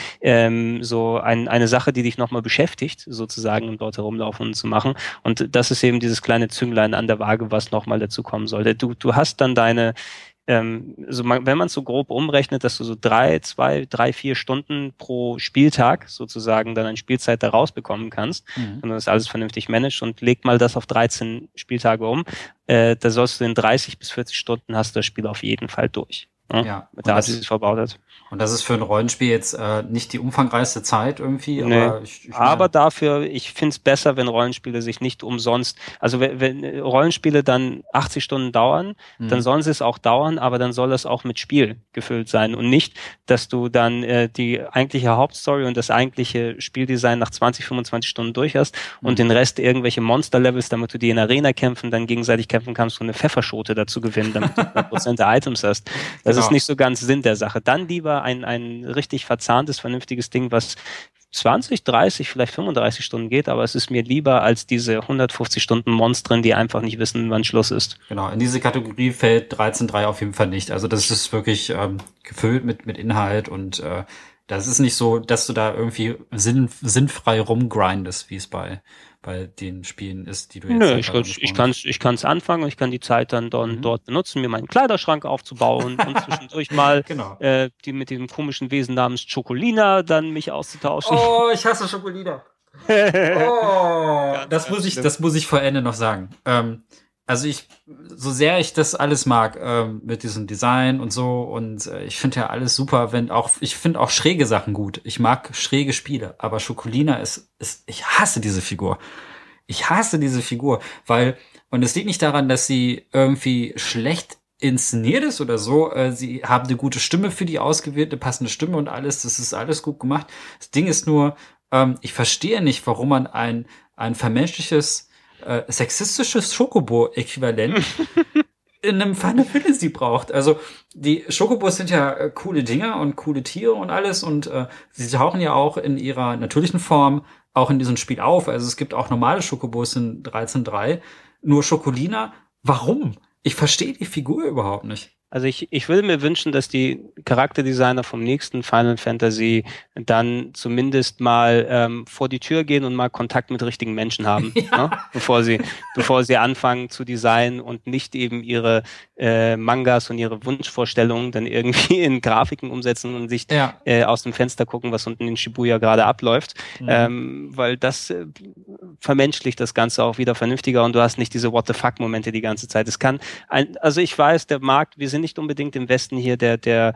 so eine Sache, die dich nochmal beschäftigt, sozusagen, um dort herumlaufen und zu machen. Und das ist eben dieses kleine Zünglein an der Waage, was nochmal dazu kommen sollte. Du hast dann deine wenn man es so grob umrechnet, dass du so 3, 4 Stunden pro Spieltag sozusagen dann an Spielzeit da rausbekommen kannst, wenn du das alles vernünftig managst und leg mal das auf 13 Spieltage um, da sollst du in 30 bis 40 Stunden hast du das Spiel auf jeden Fall durch. Ja, mit der Art, wie es verbaut hat. Und das ist für ein Rollenspiel jetzt nicht die umfangreichste Zeit irgendwie, nee. aber aber dafür, ich finde es besser, wenn Rollenspiele sich nicht umsonst, also wenn Rollenspiele dann 80 Stunden dauern, dann sollen sie es auch dauern, aber dann soll das auch mit Spiel gefüllt sein und nicht, dass du dann die eigentliche Hauptstory und das eigentliche Spieldesign nach 20, 25 Stunden durch hast und den Rest irgendwelche Monster-Levels, damit du die in Arena kämpfen, dann gegenseitig kämpfen kannst und eine Pfefferschote dazu gewinnen, damit du 100% der Items hast. Das ist nicht so ganz Sinn der Sache. Dann lieber ein richtig verzahntes, vernünftiges Ding, was 20, 30, vielleicht 35 Stunden geht, aber es ist mir lieber als diese 150 Stunden Monstren, die einfach nicht wissen, wann Schluss ist. Genau, in diese Kategorie fällt 13.3 auf jeden Fall nicht. Also das ist wirklich gefüllt mit Inhalt und das ist nicht so, dass du da irgendwie sinnfrei rumgrindest, wie es bei den Spielen ist, die du jetzt... Nö, ich kann's anfangen und ich kann die Zeit dann dort benutzen, mir meinen Kleiderschrank aufzubauen und zwischendurch mal die mit diesem komischen Wesen namens Chocolina dann mich auszutauschen. Oh, ich hasse Chocolina. Das muss ich vor Ende noch sagen. Also so sehr ich das alles mag, mit diesem Design und so, und ich finde ja alles super, ich finde auch schräge Sachen gut. Ich mag schräge Spiele, aber Chocolina ich hasse diese Figur. Ich hasse diese Figur, weil Und es liegt nicht daran, dass sie irgendwie schlecht inszeniert ist oder so. Sie haben eine gute Stimme für die ausgewählte, passende Stimme und alles. Das ist alles gut gemacht. Das Ding ist nur, ich verstehe nicht, warum man ein vermenschliches, sexistisches Schokobo-Äquivalent in einem Final Fantasy braucht. Also die Schokobos sind ja coole Dinger und coole Tiere und alles und sie tauchen ja auch in ihrer natürlichen Form auch in diesem Spiel auf. Also es gibt auch normale Schokobos in 13.3. Nur Schokolina, warum? Ich verstehe die Figur überhaupt nicht. Also ich würde mir wünschen, dass die Charakterdesigner vom nächsten Final Fantasy dann zumindest mal vor die Tür gehen und mal Kontakt mit richtigen Menschen haben, ja. Ne? Bevor sie anfangen zu designen und nicht eben ihre Mangas und ihre Wunschvorstellungen dann irgendwie in Grafiken umsetzen und sich aus dem Fenster gucken, was unten in Shibuya gerade abläuft, weil das vermenschlicht das Ganze auch wieder vernünftiger und du hast nicht diese What-the-fuck-Momente die ganze Zeit. Also ich weiß, der Markt, wir sind nicht unbedingt im Westen hier der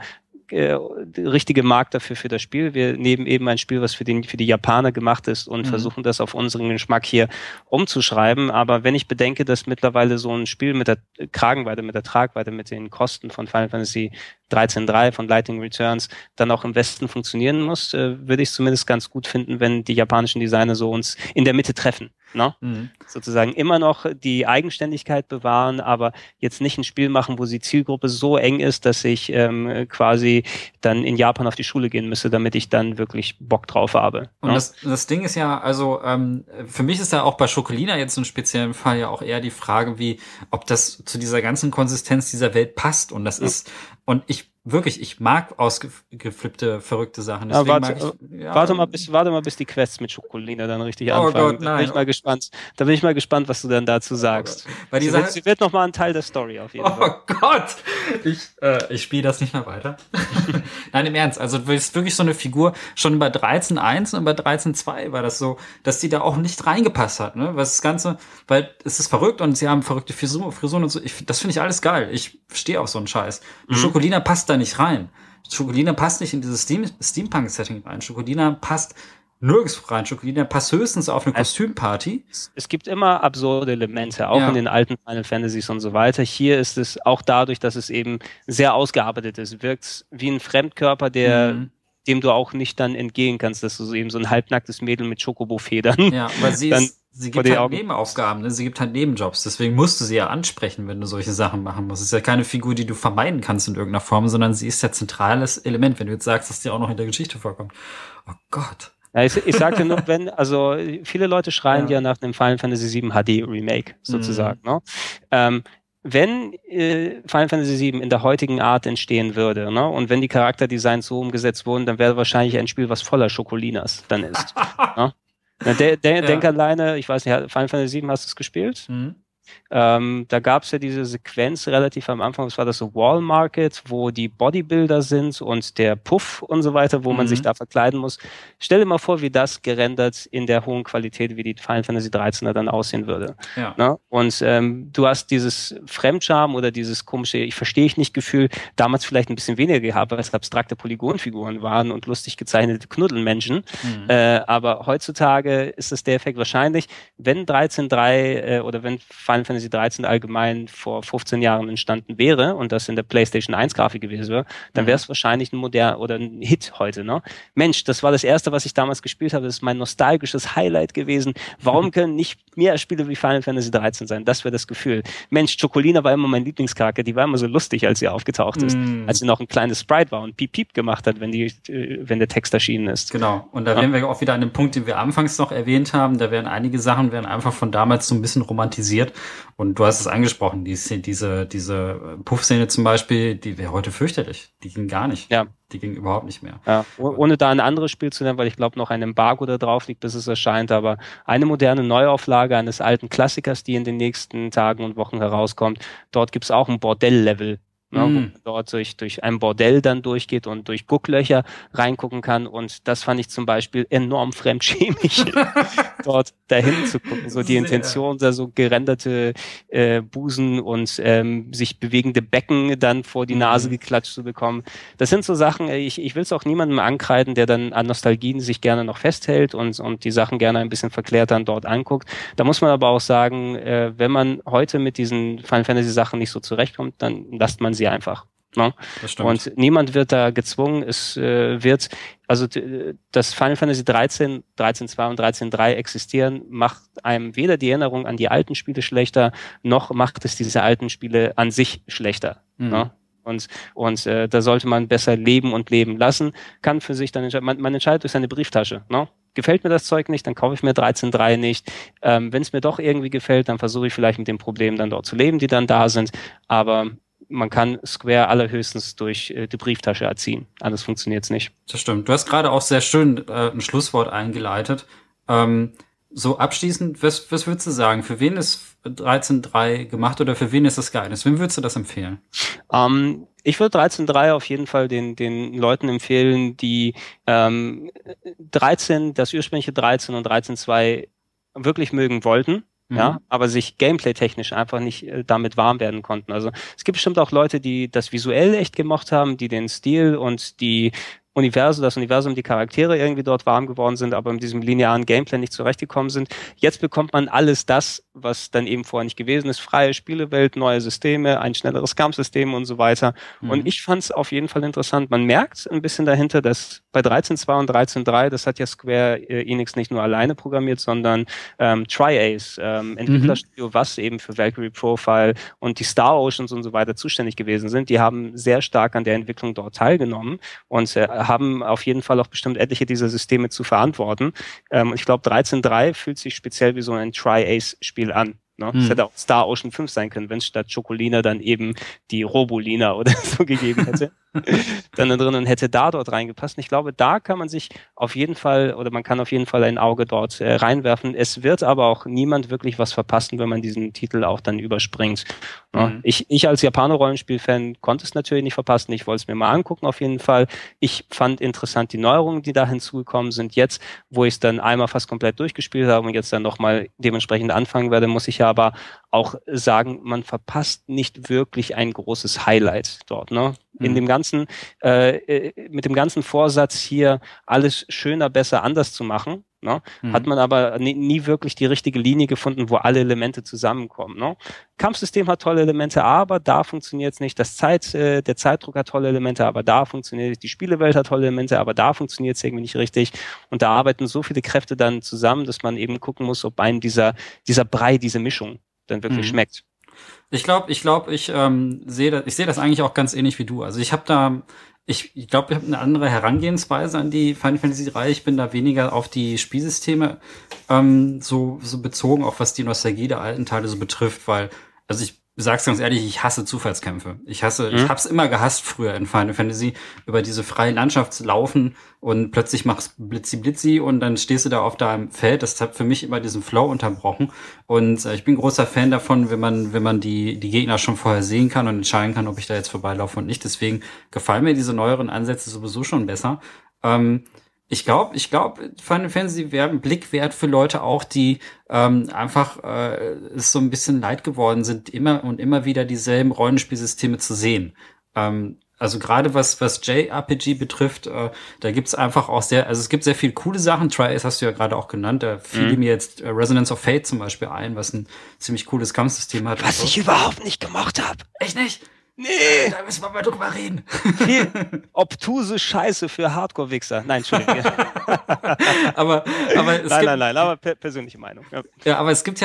richtige Markt dafür für das Spiel. Wir nehmen eben ein Spiel, was für die Japaner gemacht ist und versuchen das auf unseren Geschmack hier umzuschreiben. Aber wenn ich bedenke, dass mittlerweile so ein Spiel mit der Kragenweite, mit der Tragweite, mit den Kosten von Final Fantasy 13.3 von Lightning Returns dann auch im Westen funktionieren muss, würde ich es zumindest ganz gut finden, wenn die japanischen Designer so uns in der Mitte treffen. Ne? Sozusagen immer noch die Eigenständigkeit bewahren, aber jetzt nicht ein Spiel machen, wo die Zielgruppe so eng ist, dass ich quasi dann in Japan auf die Schule gehen müsste, damit ich dann wirklich Bock drauf habe. Und das Ding ist ja, also für mich ist da auch bei Schokolina jetzt im speziellen Fall ja auch eher die Frage, ob das zu dieser ganzen Konsistenz dieser Welt passt. Und das ist, und ich mag ausgeflippte, verrückte Sachen. Warte mal, bis die Quests mit Schokolina dann richtig anfangen. Gott, nein. Da bin ich mal gespannt, was du dann dazu sagst. Weil sie wird noch mal ein Teil der Story auf jeden Fall. Oh Gott! Ich spiele das nicht mehr weiter. Nein, im Ernst. Also du bist wirklich so eine Figur, schon bei 13.1 und bei 13.2 war das so, dass die da auch nicht reingepasst hat, ne? Was das Ganze, weil es ist verrückt und sie haben verrückte Frisuren und so. Das finde ich alles geil. Ich stehe auf so einen Scheiß. Schokolina passt da nicht rein. Schokolina passt nicht in dieses Steampunk-Setting rein. Schokolina passt nirgends rein. Schokolina passt höchstens auf eine Kostümparty. Es gibt immer absurde Elemente, auch in den alten Final Fantasies und so weiter. Hier ist es auch dadurch, dass es eben sehr ausgearbeitet ist. Wirkt wie ein Fremdkörper, dem du auch nicht dann entgehen kannst, dass du eben so ein halbnacktes Mädel mit Schokobo-Federn. Ja, weil sie gibt halt Nebenaufgaben, ne? Sie gibt halt Nebenjobs. Deswegen musst du sie ja ansprechen, wenn du solche Sachen machen musst. Es ist ja keine Figur, die du vermeiden kannst in irgendeiner Form, sondern sie ist ja zentrales Element, wenn du jetzt sagst, dass die auch noch in der Geschichte vorkommt. Oh Gott. Ja, ich sagte nur, viele Leute schreien ja nach einem Final Fantasy VII HD Remake, sozusagen, ne? Wenn Final Fantasy VII in der heutigen Art entstehen würde, ne, und wenn die Charakterdesigns so umgesetzt wurden, dann wäre wahrscheinlich ein Spiel, was voller Schokolinas dann ist. Ne? Denk alleine, ich weiß nicht, Final Fantasy VII, hast du es gespielt? Da gab es ja diese Sequenz relativ am Anfang, das war das so Wall Market, wo die Bodybuilder sind und der Puff und so weiter, wo man sich da verkleiden muss. Stell dir mal vor, wie das gerendert in der hohen Qualität, wie die Final Fantasy 13er dann aussehen würde. Ja. Ne? Und du hast dieses Fremdscham oder dieses komische, ich verstehe ich nicht Gefühl, damals vielleicht ein bisschen weniger gehabt, weil es abstrakte Polygonfiguren waren und lustig gezeichnete Knuddelmenschen. Aber heutzutage ist es der Effekt wahrscheinlich, wenn 13.3 oder wenn Final Fantasy 13 allgemein vor 15 Jahren entstanden wäre und das in der PlayStation 1 Grafik gewesen wäre, dann wäre es wahrscheinlich ein modern oder ein Hit heute, ne? Mensch, das war das erste, was ich damals gespielt habe, das ist mein nostalgisches Highlight gewesen. Warum können nicht mehr Spiele wie Final Fantasy 13 sein? Das wäre das Gefühl. Mensch, Chocolina war immer mein Lieblingscharakter, die war immer so lustig, als sie aufgetaucht ist, als sie noch ein kleines Sprite war und Piep Piep gemacht hat, wenn der Text erschienen ist. Genau. Und da wären wir auch wieder an dem Punkt, den wir anfangs noch erwähnt haben, da werden einige Sachen einfach von damals so ein bisschen romantisiert. Und du hast es angesprochen, diese Puff-Szene zum Beispiel, die wäre heute fürchterlich. Die ging gar nicht. Ja. Die ging überhaupt nicht mehr. Ja, ohne da ein anderes Spiel zu nennen, weil ich glaube, noch ein Embargo da drauf liegt, bis es erscheint, aber eine moderne Neuauflage eines alten Klassikers, die in den nächsten Tagen und Wochen herauskommt, dort gibt es auch ein Bordell-Level. wo man dort durch ein Bordell dann durchgeht und durch Gucklöcher reingucken kann. Und das fand ich zum Beispiel enorm fremdschämig, dort dahin zu gucken. So die Intention, da so gerenderte Busen und sich bewegende Becken dann vor die Nase geklatscht zu bekommen. Das sind so Sachen, ich will es auch niemandem ankreiden, der dann an Nostalgien sich gerne noch festhält und die Sachen gerne ein bisschen verklärt dann dort anguckt. Da muss man aber auch sagen, wenn man heute mit diesen Final Fantasy Sachen nicht so zurechtkommt, dann lasst man sie einfach. Ne? Das stimmt. Und niemand wird da gezwungen. Es wird, also das Final Fantasy 13, 13.2 und 13.3 existieren, macht einem weder die Erinnerung an die alten Spiele schlechter, noch macht es diese alten Spiele an sich schlechter. Ne? Und da sollte man besser leben und leben lassen, kann für sich dann entscheiden. Man entscheidet durch seine Brieftasche. Ne? Gefällt mir das Zeug nicht, dann kaufe ich mir 13.3 nicht. Wenn es mir doch irgendwie gefällt, dann versuche ich vielleicht mit den Problemen dann dort zu leben, die dann da sind. Aber man kann Square allerhöchstens durch die Brieftasche erziehen. Anders funktioniert es nicht. Das stimmt. Du hast gerade auch sehr schön ein Schlusswort eingeleitet. So abschließend, was würdest du sagen? Für wen ist 13.3 gemacht oder für wen ist das geeignet? Wem würdest du das empfehlen? Ich würde 13.3 auf jeden Fall den Leuten empfehlen, die 13, das ursprüngliche 13 und 13.2 wirklich mögen wollten. Ja, aber sich gameplay-technisch einfach nicht damit warm werden konnten. Also es gibt bestimmt auch Leute, die das visuell echt gemocht haben, die den Stil und das Universum, die Charaktere irgendwie dort warm geworden sind, aber mit diesem linearen Gameplay nicht zurechtgekommen sind. Jetzt bekommt man alles das, was dann eben vorher nicht gewesen ist. Freie Spielewelt, neue Systeme, ein schnelleres Kampfsystem und so weiter. Und ich fand es auf jeden Fall interessant. Man merkt ein bisschen dahinter, dass bei 13.2 und 13.3, das hat ja Square Enix nicht nur alleine programmiert, sondern Tri-Ace, Entwicklerstudio, was eben für Valkyrie Profile und die Star Oceans und so weiter zuständig gewesen sind. Die haben sehr stark an der Entwicklung dort teilgenommen und haben auf jeden Fall auch bestimmt etliche dieser Systeme zu verantworten. Ich glaube, 13.3 fühlt sich speziell wie so ein Tri-Ace-Spiel an. Ne? Es hätte auch Star Ocean 5 sein können, wenn es statt Chocolina dann eben die Robolina oder so gegeben hätte. Dann da drinnen hätte dort reingepasst. Und ich glaube, da kann man sich auf jeden Fall, oder man kann auf jeden Fall ein Auge dort reinwerfen. Es wird aber auch niemand wirklich was verpassen, wenn man diesen Titel auch dann überspringt. Ne? Ich als Japaner-Rollenspiel-Fan konnte es natürlich nicht verpassen. Ich wollte es mir mal angucken auf jeden Fall. Ich fand interessant die Neuerungen, die da hinzugekommen sind. Jetzt, wo ich es dann einmal fast komplett durchgespielt habe und jetzt dann nochmal dementsprechend anfangen werde, muss ich ja aber auch sagen, man verpasst nicht wirklich ein großes Highlight dort. Ne? In dem ganzen, mit dem ganzen Vorsatz hier alles schöner, besser, anders zu machen, ne? Hat man aber nie wirklich die richtige Linie gefunden, wo alle Elemente zusammenkommen. Ne? Kampfsystem hat tolle Elemente, aber da funktioniert es nicht. Der Zeitdruck hat tolle Elemente, aber da funktioniert es. Die Spielewelt hat tolle Elemente, aber da funktioniert es irgendwie nicht richtig. Und da arbeiten so viele Kräfte dann zusammen, dass man eben gucken muss, ob einem dieser Brei, diese Mischung dann wirklich schmeckt. Ich glaube, ich sehe das eigentlich auch ganz ähnlich wie du. Also ich glaube, ich habe eine andere Herangehensweise an die Final Fantasy Reihe. Ich bin da weniger auf die Spielsysteme so bezogen, auf was die Nostalgie der alten Teile so betrifft, weil, also ich sag's ganz ehrlich, ich hasse Zufallskämpfe. Ich hab's immer gehasst früher in Final Fantasy, über diese freie Landschaft zu laufen und plötzlich machst Blitzi und dann stehst du da auf deinem Feld. Das hat für mich immer diesen Flow unterbrochen. Und ich bin großer Fan davon, wenn man die Gegner schon vorher sehen kann und entscheiden kann, ob ich da jetzt vorbeilaufe und nicht. Deswegen gefallen mir diese neueren Ansätze sowieso schon besser. Ich glaube, Final Fantasy wäre ein Blick wert für Leute auch, die einfach es so ein bisschen leid geworden sind, immer und immer wieder dieselben Rollenspielsysteme zu sehen. Also gerade was JRPG betrifft, da gibt's einfach auch es gibt sehr viele coole Sachen. Tri-Ace hast du ja gerade auch genannt. Da fiel mir jetzt Resonance of Fate zum Beispiel ein, was ein ziemlich cooles Kampfsystem hat. Was ich überhaupt nicht gemacht habe. Echt nicht? Nee. Da müssen wir mal drüber reden. Viel obtuse Scheiße für Hardcore-Wichser. Nein, Entschuldigung. aber Nein, aber persönliche Meinung. Ja, aber es gibt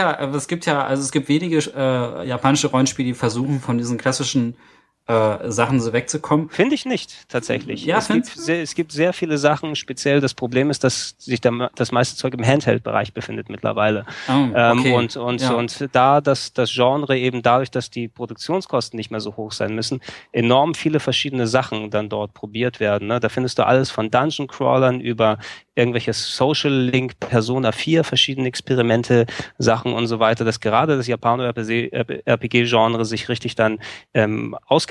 wenige japanische Rollenspiele, die versuchen, von diesen klassischen Sachen so wegzukommen. Finde ich nicht, tatsächlich. Ja, es gibt sehr viele Sachen. Speziell das Problem ist, dass sich das meiste Zeug im Handheld-Bereich befindet mittlerweile. Okay. Und da das Genre eben dadurch, dass die Produktionskosten nicht mehr so hoch sein müssen, enorm viele verschiedene Sachen dann dort probiert werden. Ne? Da findest du alles von Dungeon-Crawlern über irgendwelche Social Link, Persona 4, verschiedene Experimente, Sachen und so weiter, dass gerade das Japaner-RPG-Genre sich richtig dann ausgebreitet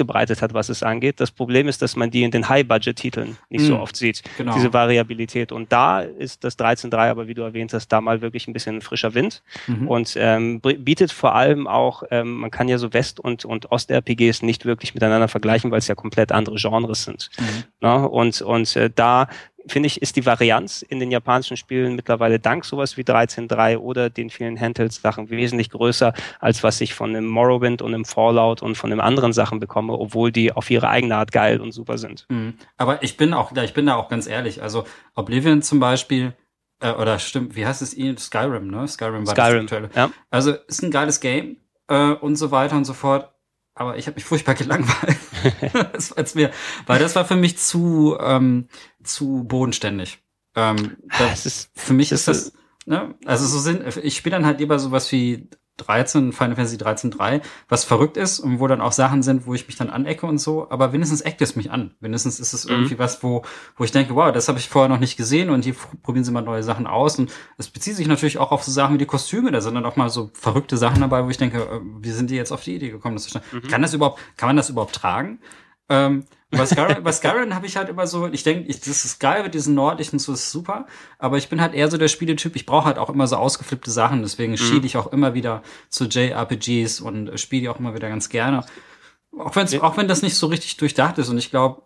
verbreitet hat, was es angeht. Das Problem ist, dass man die in den High-Budget-Titeln nicht so oft sieht, diese Variabilität. Und da ist das 13.3, aber wie du erwähnt hast, da mal wirklich ein bisschen frischer Wind und bietet vor allem auch, man kann ja so West- und Ost-RPGs nicht wirklich miteinander vergleichen, weil es ja komplett andere Genres sind. Na, und da finde ich, ist die Varianz in den japanischen Spielen mittlerweile dank sowas wie 13.3 oder den vielen Handheld-Sachen wesentlich größer, als was ich von einem Morrowind und einem Fallout und von einem anderen Sachen bekomme, obwohl die auf ihre eigene Art geil und super sind. Aber ich bin da auch ganz ehrlich, also Oblivion zum Beispiel, oder stimmt, wie heißt es? Skyrim, ne? Skyrim war das aktuelle. Ja. Also ist ein geiles Game und so weiter und so fort. Aber ich habe mich furchtbar gelangweilt. Weil das war für mich zu bodenständig. Für mich ist das, ne? Also ich spiele dann halt lieber sowas wie Final Fantasy 13.3, was verrückt ist und wo dann auch Sachen sind, wo ich mich dann anecke und so, aber wenigstens eckt es mich an. Wenigstens ist es irgendwie was, wo ich denke, wow, das habe ich vorher noch nicht gesehen und hier probieren sie mal neue Sachen aus und es bezieht sich natürlich auch auf so Sachen wie die Kostüme, da sind dann auch mal so verrückte Sachen dabei, wo ich denke, wie sind die jetzt auf die Idee gekommen? Kann man das überhaupt tragen? Bei Skyrim habe ich halt immer so, ich denke, das ist geil mit diesen nordischen, so ist super, aber ich bin halt eher so der Spieletyp, ich brauche halt auch immer so ausgeflippte Sachen, deswegen schiele ich auch immer wieder zu JRPGs und spiele die auch immer wieder ganz gerne. Auch wenn das nicht so richtig durchdacht ist und ich glaube,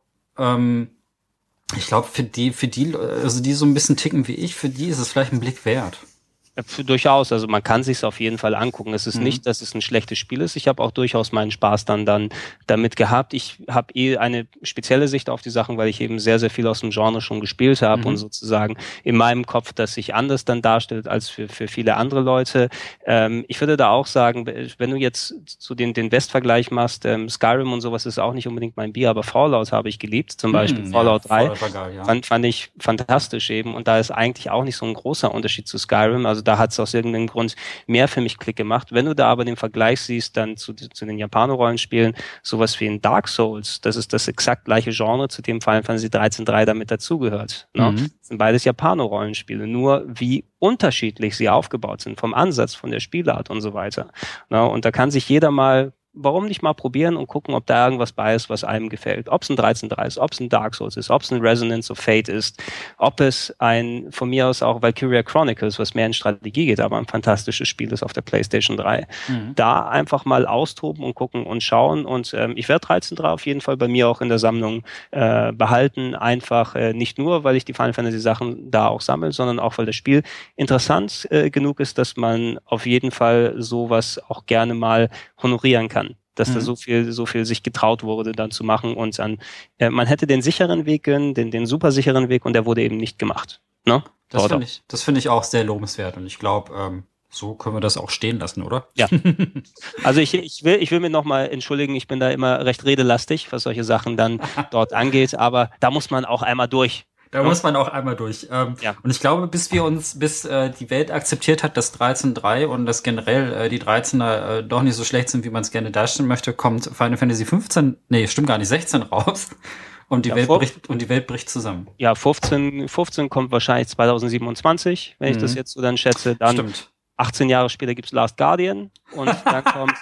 für die, also die so ein bisschen ticken wie ich, für die ist es vielleicht ein Blick wert. Durchaus, also man kann sich's auf jeden Fall angucken. Es ist nicht, dass es ein schlechtes Spiel ist. Ich habe auch durchaus meinen Spaß dann damit gehabt. Ich habe eine spezielle Sicht auf die Sachen, weil ich eben sehr, sehr viel aus dem Genre schon gespielt habe und sozusagen in meinem Kopf das sich anders dann darstellt als für viele andere Leute. Ich würde da auch sagen, wenn du jetzt zu den Westvergleich machst, Skyrim und sowas ist auch nicht unbedingt mein Bier, aber Fallout habe ich geliebt, zum Beispiel Fallout 3. Fallout war geil, ja. Fand ich fantastisch eben und da ist eigentlich auch nicht so ein großer Unterschied zu Skyrim. Also da hat es aus irgendeinem Grund mehr für mich Klick gemacht. Wenn du da aber den Vergleich siehst, dann zu den Japaner-Rollenspielen, sowas wie in Dark Souls, das ist das exakt gleiche Genre, zu dem Final Fantasy 13.3 damit dazugehört. Ne? Das sind beides Japaner-Rollenspiele, nur wie unterschiedlich sie aufgebaut sind, vom Ansatz, von der Spielart und so weiter. Ne? Und da kann sich jeder warum nicht mal probieren und gucken, ob da irgendwas bei ist, was einem gefällt. Ob es ein 13.3 ist, ob es ein Dark Souls ist, ob es ein Resonance of Fate ist, ob es von mir aus auch Valkyria Chronicles, was mehr in Strategie geht, aber ein fantastisches Spiel ist auf der PlayStation 3. Da einfach mal austoben und gucken und schauen und ich werde 13.3 auf jeden Fall bei mir auch in der Sammlung behalten, einfach nicht nur, weil ich die Final Fantasy Sachen da auch sammle, sondern auch, weil das Spiel interessant genug ist, dass man auf jeden Fall sowas auch gerne mal honorieren kann. Dass da so viel sich getraut wurde, dann zu machen und dann, man hätte den sicheren Weg den super sicheren Weg und der wurde eben nicht gemacht. Ne? Das finde ich auch sehr lobenswert und ich glaube, so können wir das auch stehen lassen, oder? Ja. Also ich will mir nochmal entschuldigen, ich bin da immer recht redelastig, was solche Sachen dann dort angeht, aber da muss man auch einmal durch. Da muss man auch einmal durch. Und ich glaube, bis die Welt akzeptiert hat, dass 13.3 und dass generell die 13er doch nicht so schlecht sind, wie man es gerne darstellen möchte, kommt Final Fantasy 16 raus. Und die Welt bricht zusammen. Ja, 15 kommt wahrscheinlich 2027, wenn ich das jetzt so dann schätze. Dann stimmt. 18 Jahre später gibt's Last Guardian und dann kommt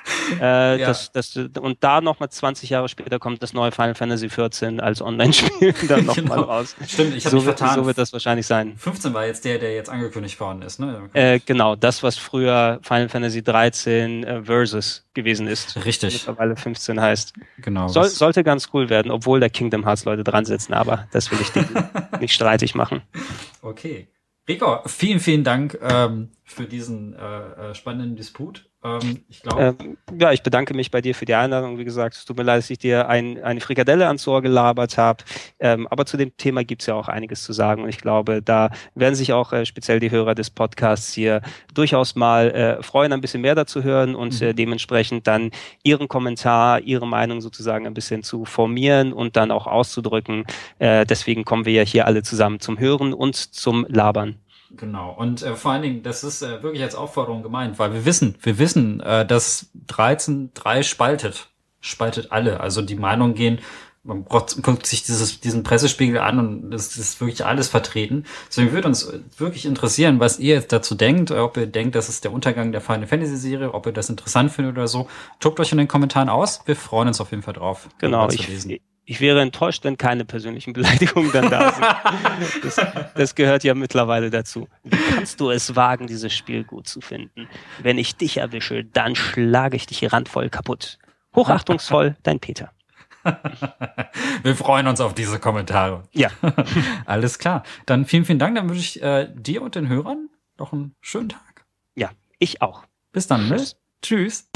und da nochmal 20 Jahre später kommt das neue Final Fantasy 14 als Online-Spiel dann nochmal raus. Stimmt, ich habe mich vertan. So wird das wahrscheinlich sein. 15 war jetzt der jetzt angekündigt worden ist, ne? Genau, das, was früher Final Fantasy 13 Versus gewesen ist. Richtig. Mittlerweile 15 heißt. Genau. Sollte ganz cool werden, obwohl da Kingdom Hearts Leute dran sitzen, aber das will ich nicht streitig machen. Okay. Rico, vielen, vielen Dank für diesen spannenden Disput. Ich glaube. Ich bedanke mich bei dir für die Einladung. Wie gesagt, es tut mir leid, dass ich dir eine Frikadelle ans Ohr gelabert habe. Aber zu dem Thema gibt's ja auch einiges zu sagen. Und ich glaube, da werden sich auch speziell die Hörer des Podcasts hier durchaus mal freuen, ein bisschen mehr dazu hören und dementsprechend dann ihren Kommentar, ihre Meinung sozusagen ein bisschen zu formieren und dann auch auszudrücken. Deswegen kommen wir ja hier alle zusammen zum Hören und zum Labern. Genau. Und vor allen Dingen, das ist wirklich als Aufforderung gemeint, weil wir wissen, dass 13.3 spaltet alle. Also die Meinungen gehen man guckt sich diesen Pressespiegel an und es ist wirklich alles vertreten. Deswegen würde uns wirklich interessieren, was ihr jetzt dazu denkt, ob ihr denkt, das ist der Untergang der Final Fantasy Serie, ob ihr das interessant findet oder so. Tobt euch in den Kommentaren aus. Wir freuen uns auf jeden Fall drauf. Genau, ich wäre enttäuscht, wenn keine persönlichen Beleidigungen dann da sind. Das gehört ja mittlerweile dazu. Wie kannst du es wagen, dieses Spiel gut zu finden? Wenn ich dich erwische, dann schlage ich dich randvoll kaputt. Hochachtungsvoll, dein Peter. Wir freuen uns auf diese Kommentare. Ja. Alles klar. Dann vielen, vielen Dank. Dann wünsche ich dir und den Hörern noch einen schönen Tag. Ja, ich auch. Bis dann. Tschüss. Tschüss.